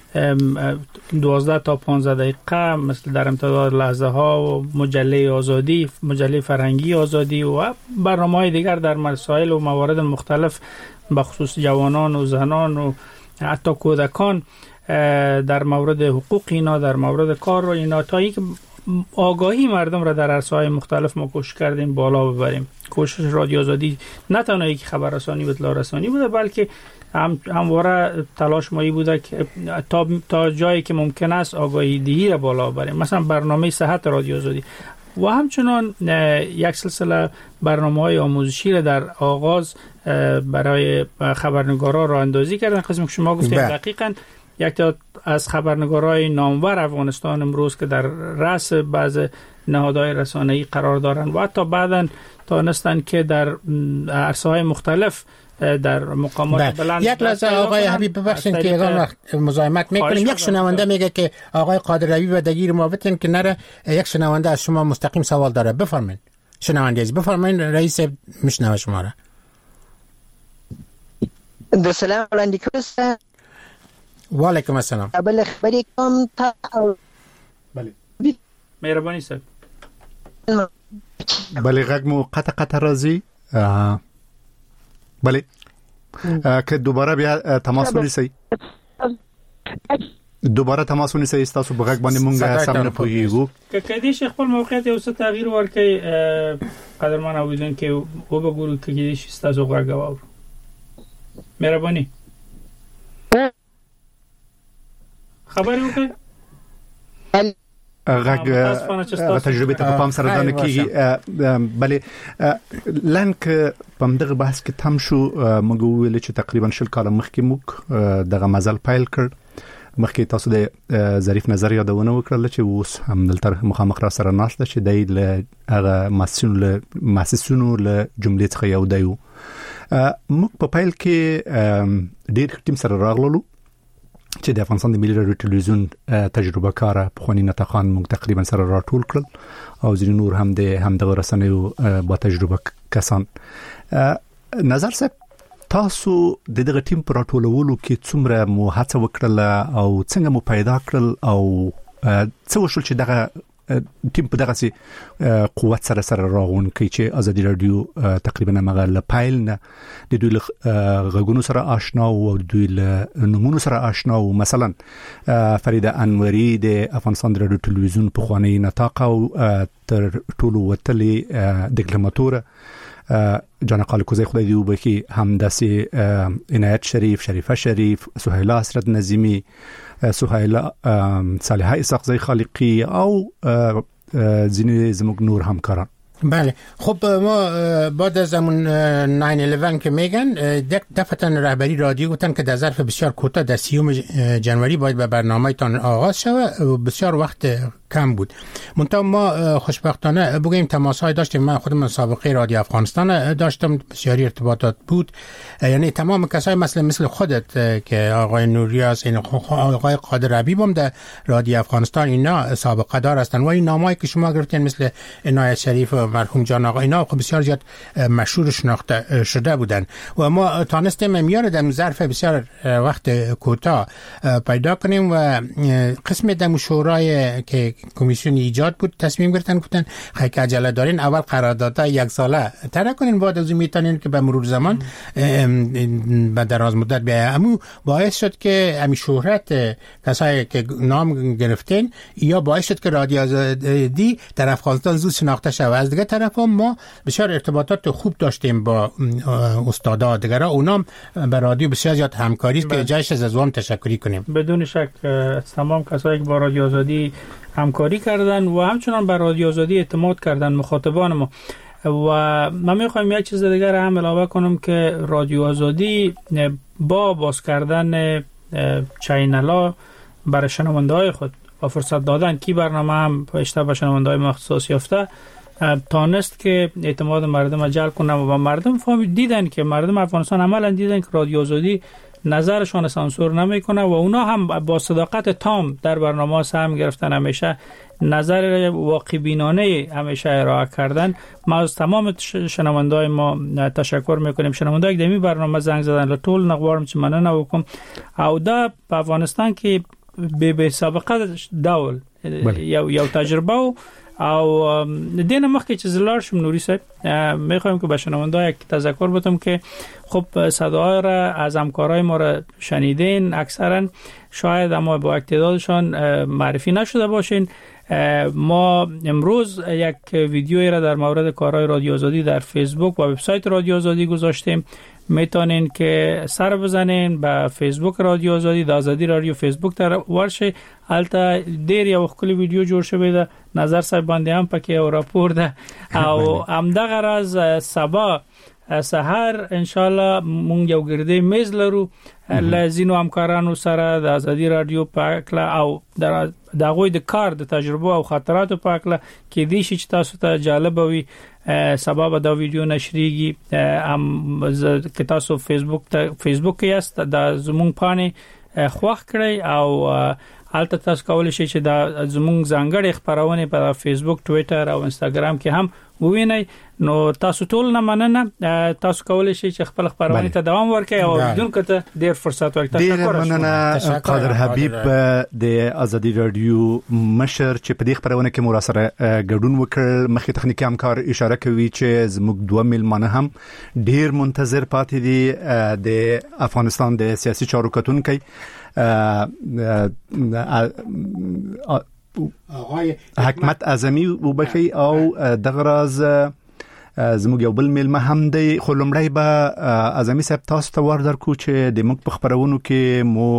12 تا 15 دقیقه مثل در امتداد لحظه ها و مجله آزادی، مجله فرهنگی آزادی و برنامه‌های دیگر در مسائل و موارد مختلف به خصوص جوانان و زنان و حتی کودکان، در مورد حقوق اینا، در مورد کار و اینا، تا اینکه آگاهی مردم را در عرصه‌های مختلف ما کوشش کردیم بالا ببریم. کوشش رادیو آزادی نه تنها یک خبررسانی و اطلاع رسانی بوده، بلکه همواره تلاش مایی بوده که تا جایی که ممکن است آگاهی دهی را بالا ببریم. مثلا برنامه صحت رادیو آزادی و همچنان یک سلسله برنامه‌های آموزشی را در آغاز برای خبرنگاران راه اندازی کردن. قسمی که شما گفتید دقیقاً یک تا از خبرنگارای نامور افغانستان امروز که در رأس بعض نهادهای رسانه‌ای قرار دارند و حتی بعداً تانستن که در عرصه‌های مختلف در مقامات بلند. یک لحظه آقای حبیب ببخشید که یگان وقت مزاحمت میکنیم. یک شنونده میگه که آقای قادر روی و دگیر ما بتین که نره، یک شنونده از شما مستقیم سوال داره. بفرمایید شنونده عزیز، بفرمایید، رئیس میشنوه شما را. د سلام علیکم. و علیکم السلام. بله خبری کوم تا. بله مهربانی صاحب. بله غږ مو قطع راځي. بله که دوباره بیا تماس ونیسئ، دوباره تماس ونیسئ، تاسو په غږ باندې مونږه سم نه پوهیږو. که کدی شي خپل موقعیت یو څه تغییر ورکړي قدرمن اوریدونکو او وګورو که کدی شي تاسو غږ واورو. مهرباني خبرې وکړئ. غږ تجربه ته په پام سره دانه کیږي. بله لنک په دغه بحث کې تم شو. موږ ویل چې تقریبا 10 کال مخکې موږ دغه مزل پیل کړ. مخکې تاسو د ظریف نظر یادونه وکړل چې اوس هم دلته مخامخ را سره ناشته چې د هغه مؤسسونو له جملې څخه یو دی. موږ په پیل کې ډېر ټیم سره راغلو چې د افغانستان د ملي رادیو ټلویزیون تجربه کار پخوانی نتخان موږ تقریبا سره راټول کړل او ځینې نور هم د همدغه رسنیو با تجربه کسان. نظر صاحب، تاسو د دغه ټیم پر راټولولو کې څومره مو هڅه وکړل او څنګه مو پیدا کړل او څه وشول چې دغه ټیم په دغه سي قوت سره راغون کوي چې ازادي رادیو تقریبا مغه پایل نه د دوی غوګونو سره آشنا او دوی له نمونه سره آشنا او مثلا فریده انوري د افغانستان رادیو ټلویزیون په خوانی نطاق او تر ټولو وتلی ډیپلوماټور جنقال کوزی خدای دی وبخي همداسي عنایت شریف، شریفه شریف، سهیلا حسرت نظیمی، سهیلا صالحه اسحاقزی خالقی او ځینې زموږ نور همکاران. بله خب ما بعد از همون 9/11 که میگن دفعتا رهبری رادیو گفتن که در ظرف بسیار کوتاه در 30 جنوری باید به برنامه‌تان آغاز شود و بسیار وقت کم بود. منتها ما خوشبختانه بگیم تماس‌های داشتیم. من خودم سابقه رادیو افغانستان داشتم، بسیاری ارتباطات بود. یعنی تمام کسای مثل خودت که آقای نوریاس، این آقای قادر ربیب هم در رادیو افغانستان اینا سابقه دار هستن و این نامایی که شما گرفتین مثل عنایت شریف و مرحوم جان آقا، اینا بسیار زیاد مشهور شناخته شده بودن و ما تانستیم میان در ظرف بسیار وقت کوتاه پیدا کنیم و قسم دم شورای که کمیسیون ایجاد بود تصمیم گرفتن گفتن خیلی عجله دارین، اول قراردادها 1 ساله طرح کنین، بعد از میتونین که به مرور زمان به دراز مدت بیاید. اما باعث شد که امی شهرت کسایی که نام گرفتین یا باعث شد که رادیو آزادی در افغانستان زود شناخته شود. از دیگه طرف ما بسیار ارتباطات خوب داشتیم با استادا دیگرها، اونام به رادیو بسیار زیاد همکاری است که جایش از اون تشکری کنیم. بدون شک تمام کسایی که با رادیو آزادی همکاری کردن و همچنان بر رادیو آزادی اعتماد کردن مخاطبان ما. و من میخوایم یک چیز دیگر هم علاوه کنم که رادیو آزادی با باز کردن چینل‌ها برای شنونده‌های خود و فرصت دادن کی برنامه هم بیشتر به شنونده‌های ما اختصاص یافته تانست که اعتماد مردم را جلب کنه و مردم دیدن که مردم افغانستان عملاً دیدن که رادیو آزادی نظرشان سانسور نمیکنه و اونا هم با صداقت تام در برنامه سهم گرفتن، همیشه نظر واقع بینانه همیشه ارائه کردن. ما از تمام شنوندای ما تشکر میکنیم. شنوندای که دمی برنامه زنگ زدن لطول نقوارم چه مننه وکم او دا په افغانستان کې به سابقه دول یو تجربه او دین مخکې چې زلار شم نوری صاحب میخوایم که به شنونده‌ها یک تذکر بدم که خب صداها را از همکارای ما را شنیدین، اکثرا شاید اما با اقتدارشان معرفی نشده باشین. ما امروز یک ویدیویی را در مورد کارهای رادیو آزادی در فیسبوک و وبسایت رادیو آزادی گذاشتیم، میتونین که سر بزنین به فیسبوک رادیو آزادی، د آزادی رادیو فیسبوک ته ورشي. البته ډیر یو خپل ویډیو جوړ شوی ده، نظر صاحب باندې هم پکې او راپور ده او همدغه راز سبا سحر ان شاء الله مونږ یو ګردې میز لرو لازینو همکارانو سره د آزادی رادیو پاکله او دغه د کار د تجربه او خاطراتو پاکله کې دي چې تاسو ته جالب وي. سبب دا ویډیو نشریږي که تاسو فیسبوک کې یاست د زمون پانه خوښ کړئ او البته تاسو کولای شئ چې د زمون ځانګړي خبرونه په فیسبوک، ټوئیټر او انستګرام کې هم ووینئ. نو تاسو ټول نه مننه، تاسو کولای شئ چې خپل خبرونه ته دوام ورکړئ او بدون کته ډیر فرصت ورکړئ. ډیر مننه قادر حبیب د آزادی رادیو مشر چې په دې خبرونه کې مو سره ګډون وکړ. مخکې تخنیکی همکار اشاره کوي چې زموږ دوه میلمانه هم ډیر منتظر پاتې دي د افغانستان د سیاسي چارو کتونکي حکمت اعظمی وبخي او دغراز زموږ یو بل میلمه هم دی. خو لومړی به اعظمی صاحب تاسو ته ور درکو چې د موږ په خبرونو کې مو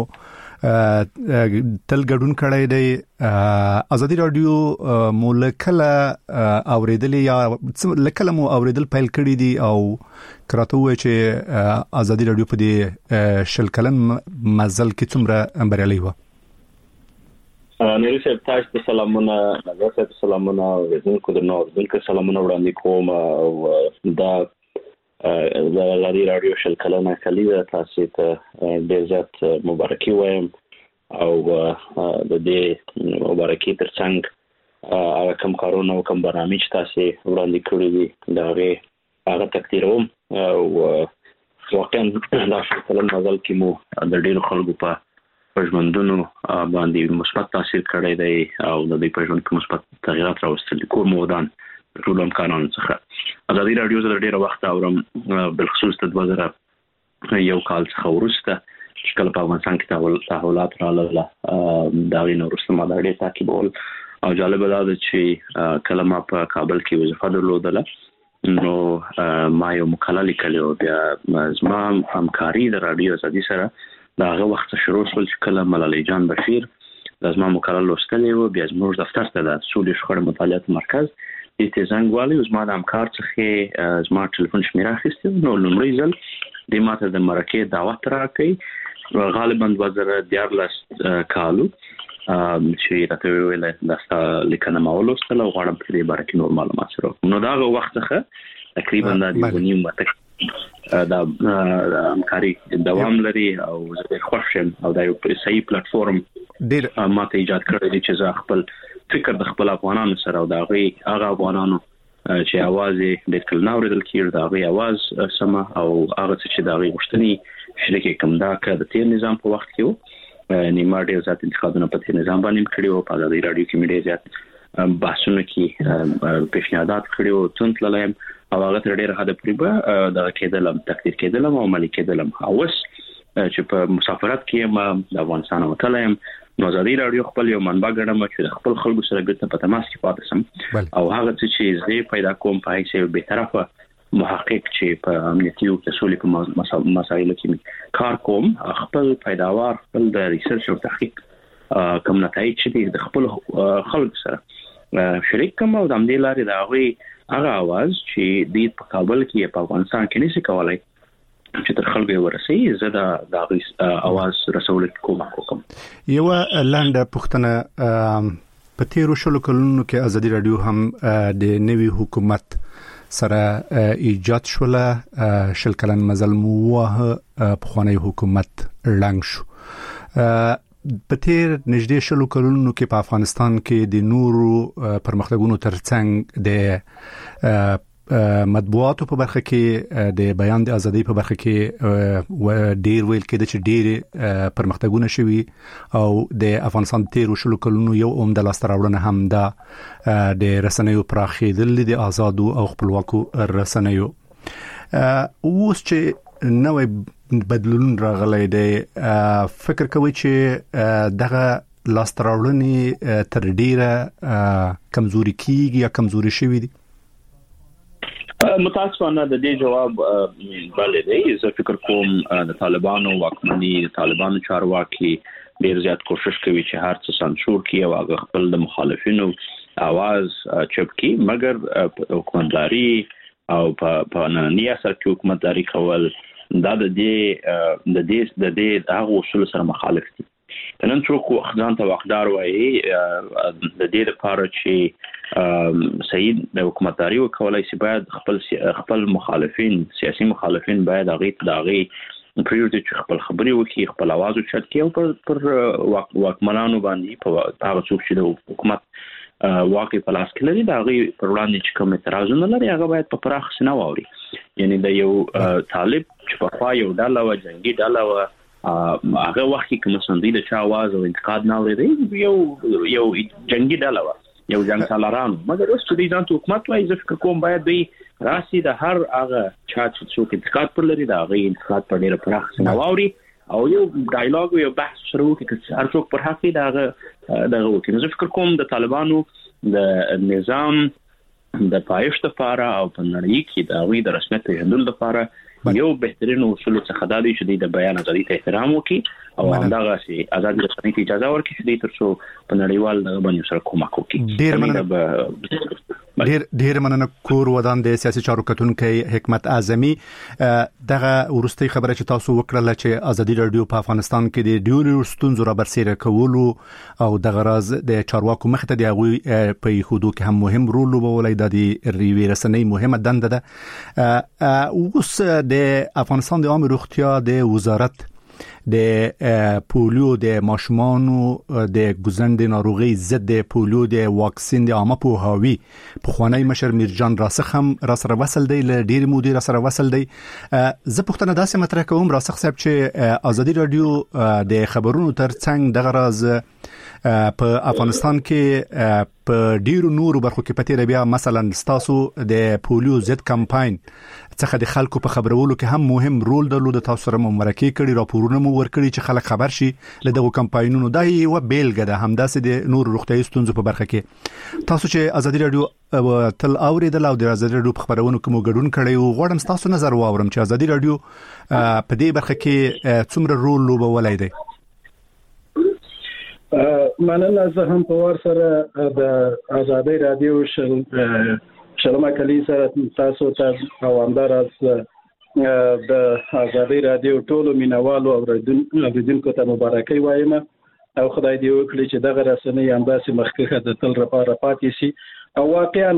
تل ګډون کړی دی. آزادی رادیو مو لکله اوریدل یا لکله مو اوریدل پیل کړی دی او کراته وای چې آزادی رادیو په دې شل کلن مزل کې څومره بریالي و. نوري صاحب تاسو ته سلامونه، نظر صاحب سلامونه، ورزونکو درنو ورزونکو سلامونه وړاندې کوم او دا آزادی رادیو شل کلنه کلیده تاسو ته ډیر زیات مبارکي وایم او د دې مبارکي ترڅنګ هغه کوم کارونه او کوم برنامج تاسو وړاندې کړی دي دا هغه تقدیروم او واقعا دا شل کلن مزل کې مو د ډیرو خلکو په پژوندونو باندې مثبت تاثیر کړی دی او د دې پژوند کې مثبت تغیرات راوستل کور مودان ټول امکانات څخه. آزادی رادیو زړه ډیره وخت اورم بالخصوص د 2000 یو کال څخه ورسته چې کله په افغانستان کې تحولات راغله دا غي نورسته ما دا ډیره تعقیبول او جالب دا چې کله ما په کابل کې وظیفه درلودله نو ما یو مقاله لیکلې او بیا زما همکاري د رادیو آزادی سره دا هغه وخت شروع شول چې کله ملالۍ جان بشیر د زما مقاله لوستلې و بیا زموږ دفتر ته د سولې شخړې مطالعات مرکز دې زنګ والی زما د همکار څخه زما ټلیفون شمیره اخیسته نو لومړی ځل د ماته د مرکه دعوت راکې غالبا 2014 کالو چې راته ویل دا لیکنه ما ولوستله او غواړم په دې باره کې نور معلومات سره نو دا وخت څخه تقریبا د یونیم ماته دا همکاري دوام لري او زه خوښ یم او دا یو صحیح پلیټفارم ډیر ماته ایجاد کړی دی چې زه خپل فکر د خپل افغانانو سره او دا هغه افغانانو چې आवाज د کلنو ردل کېږي دا غي आवाज سم او هغه چې دا غي غوښتنې شریک کوم دا که د تیر نظام په وخت کې نیمه ډیر زیات انتخابونه په تیر نظام باندې کړی او په د رادیو کې مې زیات بحثونه کې پیشنهادات کړی او تونت لایم او هغه تر ډیره حد پورې دا کېدلم تقدیر کېدلم او عملي کېدلم اوس چې په مسافرت کې ما د افغانستان وتلم نو ازادي رادیو خپل یو منبع ګڼم چې خپل خلکو سره ګټه په تماس کې پاتې سم او هغه چې زه پیدا کوم په هیڅ به طرفه محقق چې په امنیتي او اصولي په مسایلو کې کار کوم خپل پیداوار خپل د ریسرچ او تحقیق کوم نتایج چې د خپل خلکو سره شریک کوم او د امنیتي لارې دا هغه आवाज چې د په کابل کې په افغانستان کې نشي کولای چې تر خلکو ورسي زه دا आवाज رسول کوم یو لاندې پښتنه په تیرو شلو کلونو کې ازادي رادیو هم د نوي حکومت سره ایجاد شوله شل کلن مزل موه په خوانی حکومت لنګ شو په تیر نږدې شلو کلونو کې په افغانستان کې د نورو پرمختګونو ترڅنګ د مطبوعاتو په برخه کې د بیان د ازادۍ په برخه کې ډیر ویل کېده چې ډیر پرمختګونه شوي او د افغانستان تیر شلو کلونو یو عمده لاسته راوړنه هم ده د رسنیو پراخېدل د آزادو او خپلواکو رسنیو اوس چې نوې بدلون راغلی دی فکر کوي چې دغه لاسته راوړنې تر ډیره کمزوري کیږي یا کمزوري شوي دي متاسفانه د دې جواب بل دی زه فکر کوم د طالبانو واکمني د طالبانو چارواکي ډیر زیات کوشش کوي چې هر څه سانسور کړي او هغه خپل د مخالفینو आवाज چپ کړي مګر حکومتداري او په نننی اثر کې حکومتداري کول دا د دې هغه اصول سره مخالف دي نن څوک ځان ته واقدار وایي د دې لپاره چې صحیح د حکومتداري وکولای شي باید خپل مخالفین سیاسي مخالفین باید هغه پریورټي چې خپل خبري وکړي خپل आवाज اوچت کړي او پر واکمنانو باندې په هغه څوک چې د حکومت واقع په لاس کې لري دا غي پر وړاندې چې کوم اعتراضونه لري هغه باید په پراخ سینه واوري یعنی د یو طالب چې په خوا یو ډله و جنگي ډله و هغه وخت کې کوم سندې د چا आवाज او انتقاد نه اوري یو جنگي ډله و یو جنگ سالاران مګر اوس چې ځان ته حکومت وایي ځکه کوم باید دوی راسي د هر هغه چا چې څوک انتقاد پر لري دا غي انتقاد پر ډیره پراخ سینه واوري او یو ډایالوګ یو بحث شروع کړي چې هر څوک پر حق دی دا وکړي زه فکر کوم د طالبانو د نظام د پایښت لپاره او په نړۍ کې د غوي د رسمیت پیژندلو لپاره یو بهترین اصول څخه دا دی چې د بیان ازادي ته احترام وکړي او همدغه سي ازادي رسنۍ ته اجازه ورکړي چې ترڅو په نړیوال باندې سره کومک وکړي ډیر مننه کور ودان د سیاسي چارو کتونکو حکمت اعظمي دغه ورستي خبره چې تاسو وکړه چې ازادي رادیو په افغانستان کې د ډیرو ستونزو را برسېره کولو او د غرض د چارواکو مخته دی هغه په خودو کې هم مهم رول لوبولای د ریوي رسنۍ مهمه دنده ده اوس د افغانستان د عامه روغتیا د وزارت د پولیو د ماشومانو د ګوزند ناروغي ضد پولیو د واکسین د عامه پوهاوی په خوانی مشر میرجان راسخ هم را سره وصل دی ل ډیر مودي را سره وصل دی زه پښتنه داسې مطرح کوم راسخ صاحب چې ازادي رادیو د خبرونو ترڅنګ د غرض په افغانستان کې په ډیرو نورو برخو کې پته بیا مثلا ستاسو د پولیو ضد کمپاین څخه د خلکو په خبرولو کې هم مهم رول درلود تاسو سره مرکه کړي راپورونه مو ورکړي چې خلک خبر شي له دغه کمپاینونو دا یو بیلګه ده همداسې د نور روغتیايي ستونزو په برخه کې تاسو چې ازادي رادیو تل اوریدل او د ازادي رادیو په خبرونو کې مو ګډون کړی او غواړم تاسو نظر واورم چې ازادي رادیو په دې برخه کې څومره رول لوبولای دی مننه زه هم په ور سره د ازادي رادیو شلمه کلی سره تاسو ته او همدار از د ازادي رادیو ټولو مینوالو او اوریدونکو ته مبارکي وایم او خدای دې وکړي چې دغه رسنۍ همداسې مخکې د تل لپاره پاتې شي. او واقعا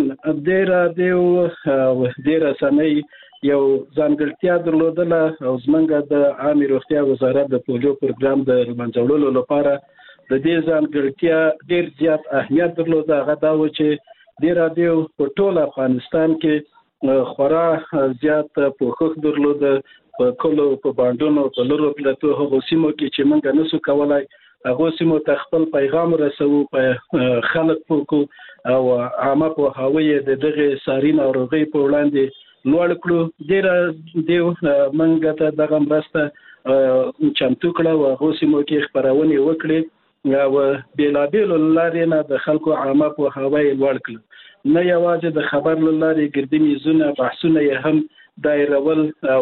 د رسنۍ یو ځانګړتیا درلودله او زمونږ د عامه روغتیا وزارت د پولیو پروګرام د منځوړلو لپاره د دې ځانګړتیا ډېر زیات اهمیت درلوده. هغه دا و چې د رادیو په ټول افغانستان کې خورا زیات پوښښ درلوده په کلو په باندونو په لرو پلاتو هغو سیمو کې چې موږ نسو کولای هغه سیمو ته خپل پیغام رسو په خلک پوکو او عامه په هویه د دغه ساري ناروغي په وړاندې لوړ کړو. ډېر منګه ته دغه مرسته چمتو کړه او هغه سیمو کې خبرونه وکړي او بیلابیل لارې نه د خلکو عامه په هویه لوړ کړل. نه یوازې د خبر لارې ګردي میزونه بحثونه هم دایرول او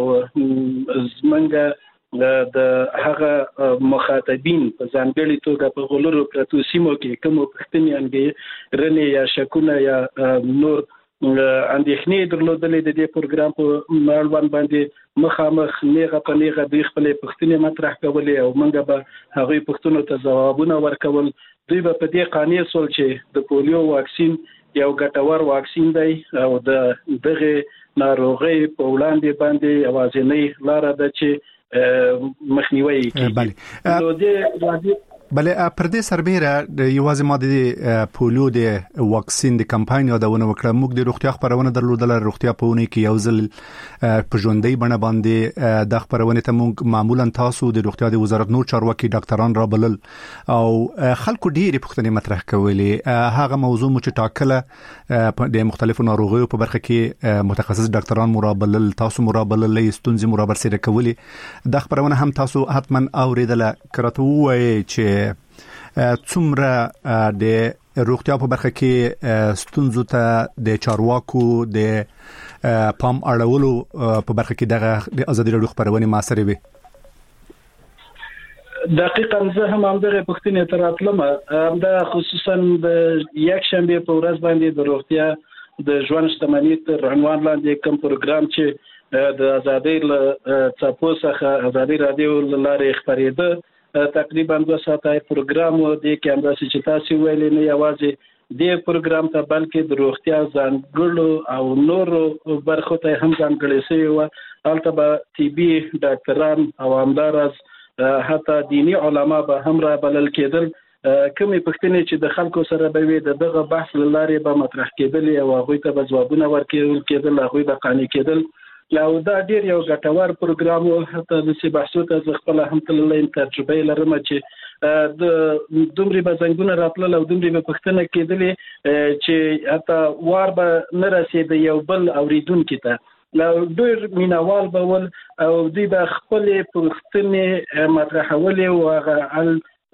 زمونږ د هغه مخاطبین په ځانګړي توګه په غلورو پرتو سیمو کې کوم پښتني انګي رنه یا شکونه یا نور اندېښنې درلودلې د دې پروګرام په مړوند باندې مخامخ نیغه په نیغه د خپل پښتني مطرح کولې او موږ به هغه پښتنو ته ځوابونه ورکول. دوی به په دې قانع سول چې د پولیو واکسین یو ګټور واکسین دی او دغه ناروغي په وړاندې باندې اوازنۍ لار ده چې مخنیوي کوي. بله پر دې سربېره یوازې ما د پولیو د واکسین د کمپاین یادونه وکړه. موږ د روغتیا خبرونه درلودله روغتیا په ونه کې یو ځل په ژوندۍ بڼه باندې د خبرونه ته موږ معمولا تاسو د روغتیا د وزارت نور چارواکي ډاکټران را بلل او خلکو ډېرې پوښتنې مطرح کولې. هغه موضوع مو چې ټاکله د مختلفو ناروغیو په برخه کې متخصص ډاکټران مو را بلل تاسو مو را بلل ستونزې مو را برسېره کولې. د خبرونه هم تاسو حتما اوریدله کرته وایي چې څومره د روغتیا په برخه کې ستونزو ته د چارواکو د پام اړولو په برخه کې د ازادي راډیو خبرونه موثره وي. دقیقاً زه هم همدغه پوښتنې ته راتلم. دا خصوصا د یک شنبه په ورځ باندې د روغتیا د ژوند شتمنۍ تر عنوان لاندې کوم پروګرام چې د ازادي څپو څخه ازادي راډیو لارې خبرېده تقریبا 2 ساعته پروګرام و د کیمراسي چې تاسو ویلې نه یوازې د پروګرام ته بلکې د روغتیا ځانګړو او نورو برخو ته هم ځانګړې شوی و. هلته به طبي ډاکټران او همدارس حتی دینی علما به هم را بلل کېدل. کومې پوښتنې چې د خلکو سره به وي دغه بحث لارې به مطرح کېدل او هغه ته به ځوابونه ورکول کېدل هغه به قانع کېدل. او دا ډیر یو ګټور پروګرام او حتی د سی بحثو ته خپل هم تللې تجربه لرم چې د دومره بزنګونه راتلل او دومره په پښتنه کېدلې چې حتی وار به نه رسید یو بل اوریدونکو ته لو ډیر مینوال بول او دوی به خپل پښتنه مطرحول او هغه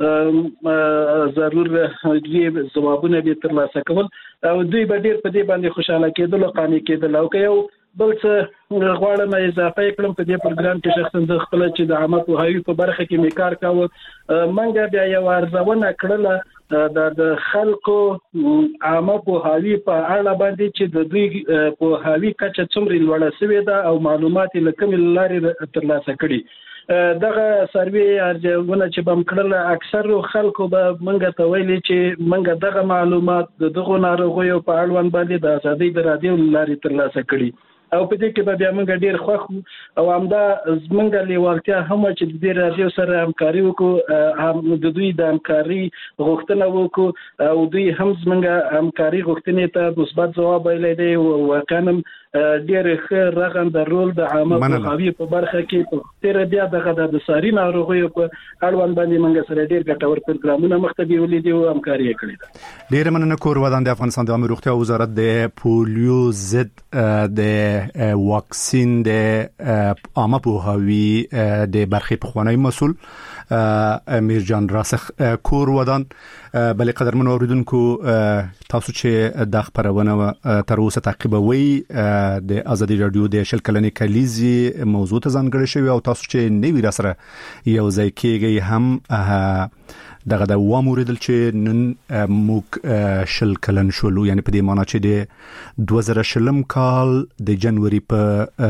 ضرور دې ځوابونه به ترلاسه کول او دوی به ډیر په دې باندې خوشاله کېدل او قانع کېدل. او که یو بل څه غواړم اضافه کړم په دې پروګرام کې شخصا د خپل چې د عامه پوهاوي په برخه کې میکار کاوه. منګه بیا یو ارزونه کړله د خلکو عامه پوهاوي په اړه باندې چې د دوی پوهاوي کچه څومره لوړه شوې ده او معلومات لکه لارې ترلاسه کړي. دغه سروي ارزونه چې بم کړل اکثر خلکو به منګه ته ویلي چې منګه دغه معلومات دغه ناروغیو په اړوند باندې د ازادي د رادیو لارې ترلاسه کړي. او په دې کې به بیا موږ ډیر خوښ او همدا زمونږ لیوالتیا هم چې د دې رادیو سره همکاري وکړو هم د دوی د همکاري غوښتنه وکړو او دوی هم زمونږ همکاري غوښتنې ته مثبت ځواب ویلی دی او واقعا ډیر ښه رغنده رول د عامه پوهاوي په برخه کې په تیر بیا دغه د ساري ناروغیو په اړوند باندې موږ سره ډیر ګټور پروګرامونه مخته بیولې دي او همکاري کړې ده. ډیر مننه کور ودان د افغانستان د عامه روغتیا وزارت د پولیو ضد د واکسین د عامه پوهاوي د برخې پخوانی مسؤل امیر جان راسخ کور ودان. بلې قدرمن اوریدونکو تاسو چې د خبرونه تر اوسه تعقیبوي د ازادي رادیو د شل کلنې کلیزي موضوع ته ځانګړی شوی او تاسو چې نوی را سره یو ځای کېږئ هم دغه د واموریدل چې نن موږ شل کلن شولو یعنی په دې معنی چې د 2020 کال د جنوري په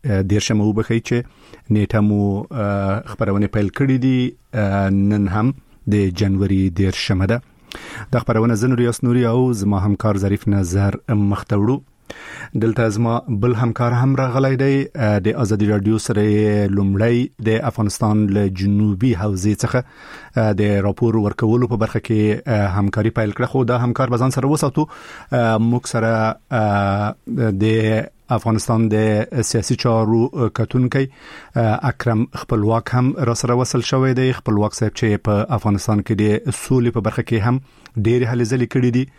12 وبخښئ چې نیټه مو خبرونه پیل کړې دي. نن هم د جنوري 10 ده. د خبرونه زنوریاس نوري او زما همکار ظریف نظر مختوړو. دلته زما بل همکار هم راغلی دی. د ازادي رادیو سره لومړی د افغانستان له جنوبي حوزې څخه د راپور ورکولو په برخه کې همکاري پیل کړه، خو دا همکار بزن سره وساتو. موږ سره د افغانستان د سیاسي چارو کتونکي اکرم خپلواک هم را سره وصل شوی دی. خپلواک صاحب چې په افغانستان کې د سولې په برخه کې هم ډېر هلې ځلې کړې دي.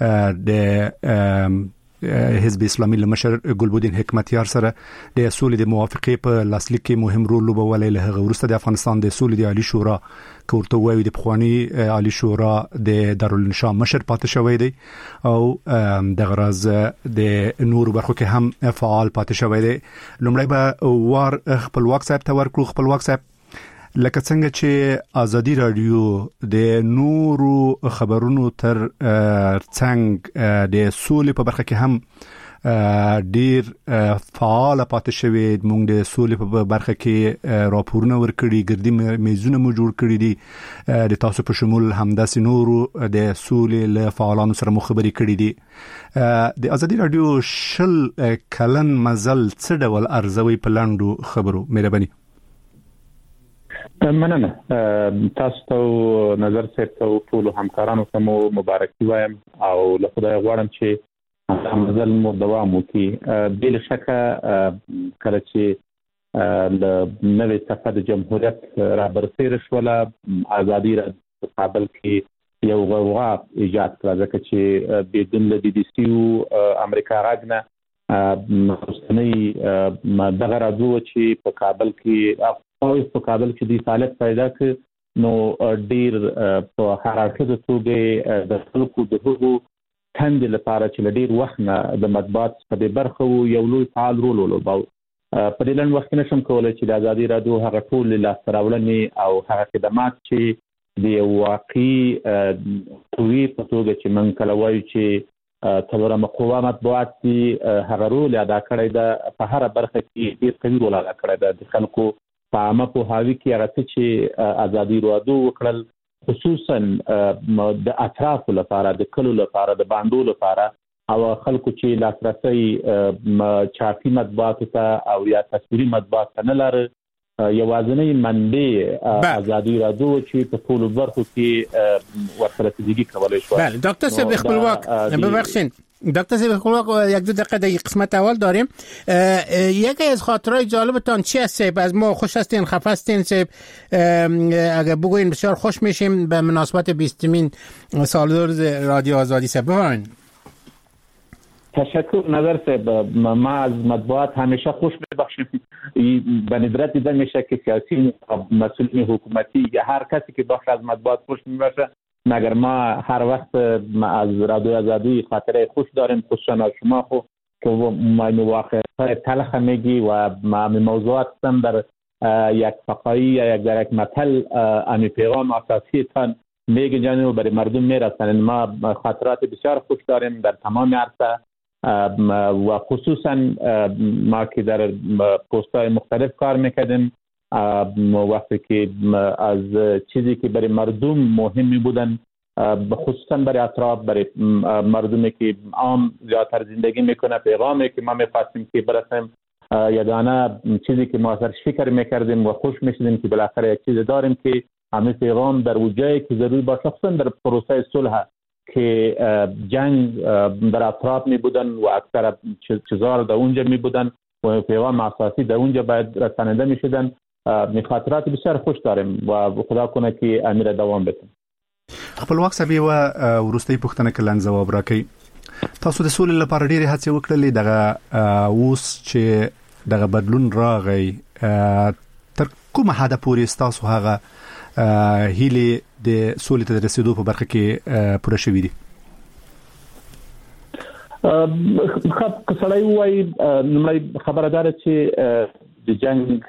د حزب اسلامي لمشر ګلبودین حکمتیار سره د سولې د موافقې په لاسلیک کې مهم رول لوبولی. له هغه وروسته د افغانستان د سولې د عالی شورا کورته وایي د پخوانی عالی شورا د دارالانشا مشر پاتې شوی دی او د غرض د نور برخو کې هم فعال پاتې شوی دی. لومړی به وار خپلواک صاحب ته ورکړو. خپلواک صاحب، لکه څنګه چې ازادي رادیو د نورو خبرونو تر څنګ د سولې په برخه کې هم ډیر فعال پاتې شوی، موږ د سولې په برخه کې راپورونه ورکړي، ګردي میزونه مو جوړ کړي دي، د تاسو په شمول همداسې نورو د سولې له فعالانو سره مو خبرې کړي دي. د ازادي رادیو 20 کلن مزل څه ډول ارزوي په لاندو خبرو؟ مهرباني. مننه. تاسو ته نظر صاحب ته ټول همکارانو ته مو مبارکي وایم او له خدای غواړم چې مزل مو دوام وکړي. بل شکه کله چې د نوې صفحه د جمهوریت رابرسېره شوله، ازادي رادیو په کابل کې یو غوغا ایجاد کړه، ځکه چې بدون له BBC او امریکا غاګنه مستنی دغه راځو چې په کابل کې په کابل کې د فعالیت پیدا کړ، نو ډیر په حرکت توګه د خلکو د هغو تند لپاره چې ډیر وخت نه د مطبوعات په دې برخه یو لوی فعال رول ولوباو. په دې لنډ وخت کې نشم کولای چې د ازادي رادیو هغه ټول لاسته راوړنې او هغه خدمات چې د واقعي قوي په توګه چې من کله وایو چې تلورمه قوه مطبوعات دي هغه رول ادا کړی ده، په هر برخه کې ډیر قوي رول ادا کړی ده. د خلکو په عامه پوهاوي کې هغه چې ازادي رادیو وکړل، خصوصا د اطرافو لپاره، د کلو لپاره، د باندو لپاره، او خلکو چې لاسرسي چاپي مطبوعات ته او یا تصویري مطبوعات ته نه لري، یوازینی منبع ازادي رادیو چې په ټولو برخو کې ورسره تدریجي کولای شو. بله دکتر صاحب خپلواک، ببخشید دکتر صاحب خپلواک، یک دو دقیقه در قسمت اول داریم. یکی از خاطرهای جالبتان چی است؟ از ما خوش هستین، خفه هستین؟ اگر بگوین بسیار خوش میشیم به مناسبت 20مین سالگرد رادیو آزادی. بفرمایید. تشکر نظر صاحب. ما از مطبوعات همیشه خوش میبخشیم. به ندرت دیده میشه که سیاسی مسئولین حکومتی یا هر کسی که بخش از مطبوعات خوش میبخشه، مگر ما هر وقت از رادیو آزادی خاطره خوش داریم، خصوصا از شما خو که مواقع تلخ میگی و موضوعات هم در یک فقایی یا در یک مطل امی پیغام اساسی تان میگی جانب برای مردم میرسن. ما خاطرات بسیار خوش داریم در تمام عرصه و خصوصا ما که در پست‌های مختلف کار میکردیم، وقتی که از چیزی که برای مردم مهمی بودن، خصوصا برای اطراف، برای مردمی که عام زیادتر زندگی میکنه، پیغامی که ما میخواستیم که برسیم، یگانه چیزی که ما ازش فکر میکردیم و خوش میشدیم که بالاخره یک چیز داریم که همین پیغام در وجهی که ضروری باشه، خصوصا در پروسه صلح که جنگ در اطراف می بودن و اکثر چیزها در اونجا می بودن و پیغام اساسی در اونجا باید رسانیده می شدن. خاطرات بسیار خوش داریم و خدا کنه که امیر دوام بده. خپلواک صاحب و ورستۍ پوښتنه کلن جواب راکړي. تاسو د سولې لپاره ډېرې هڅې وکړلې، دغه اوس چې دغه بدلون راغی، تر کومه حده پورې تاسو هغه هیله د سولې ته رسیدو په برخه کې پوره شوې دي؟ خب کسړی وای نو خبردار چې د جنگ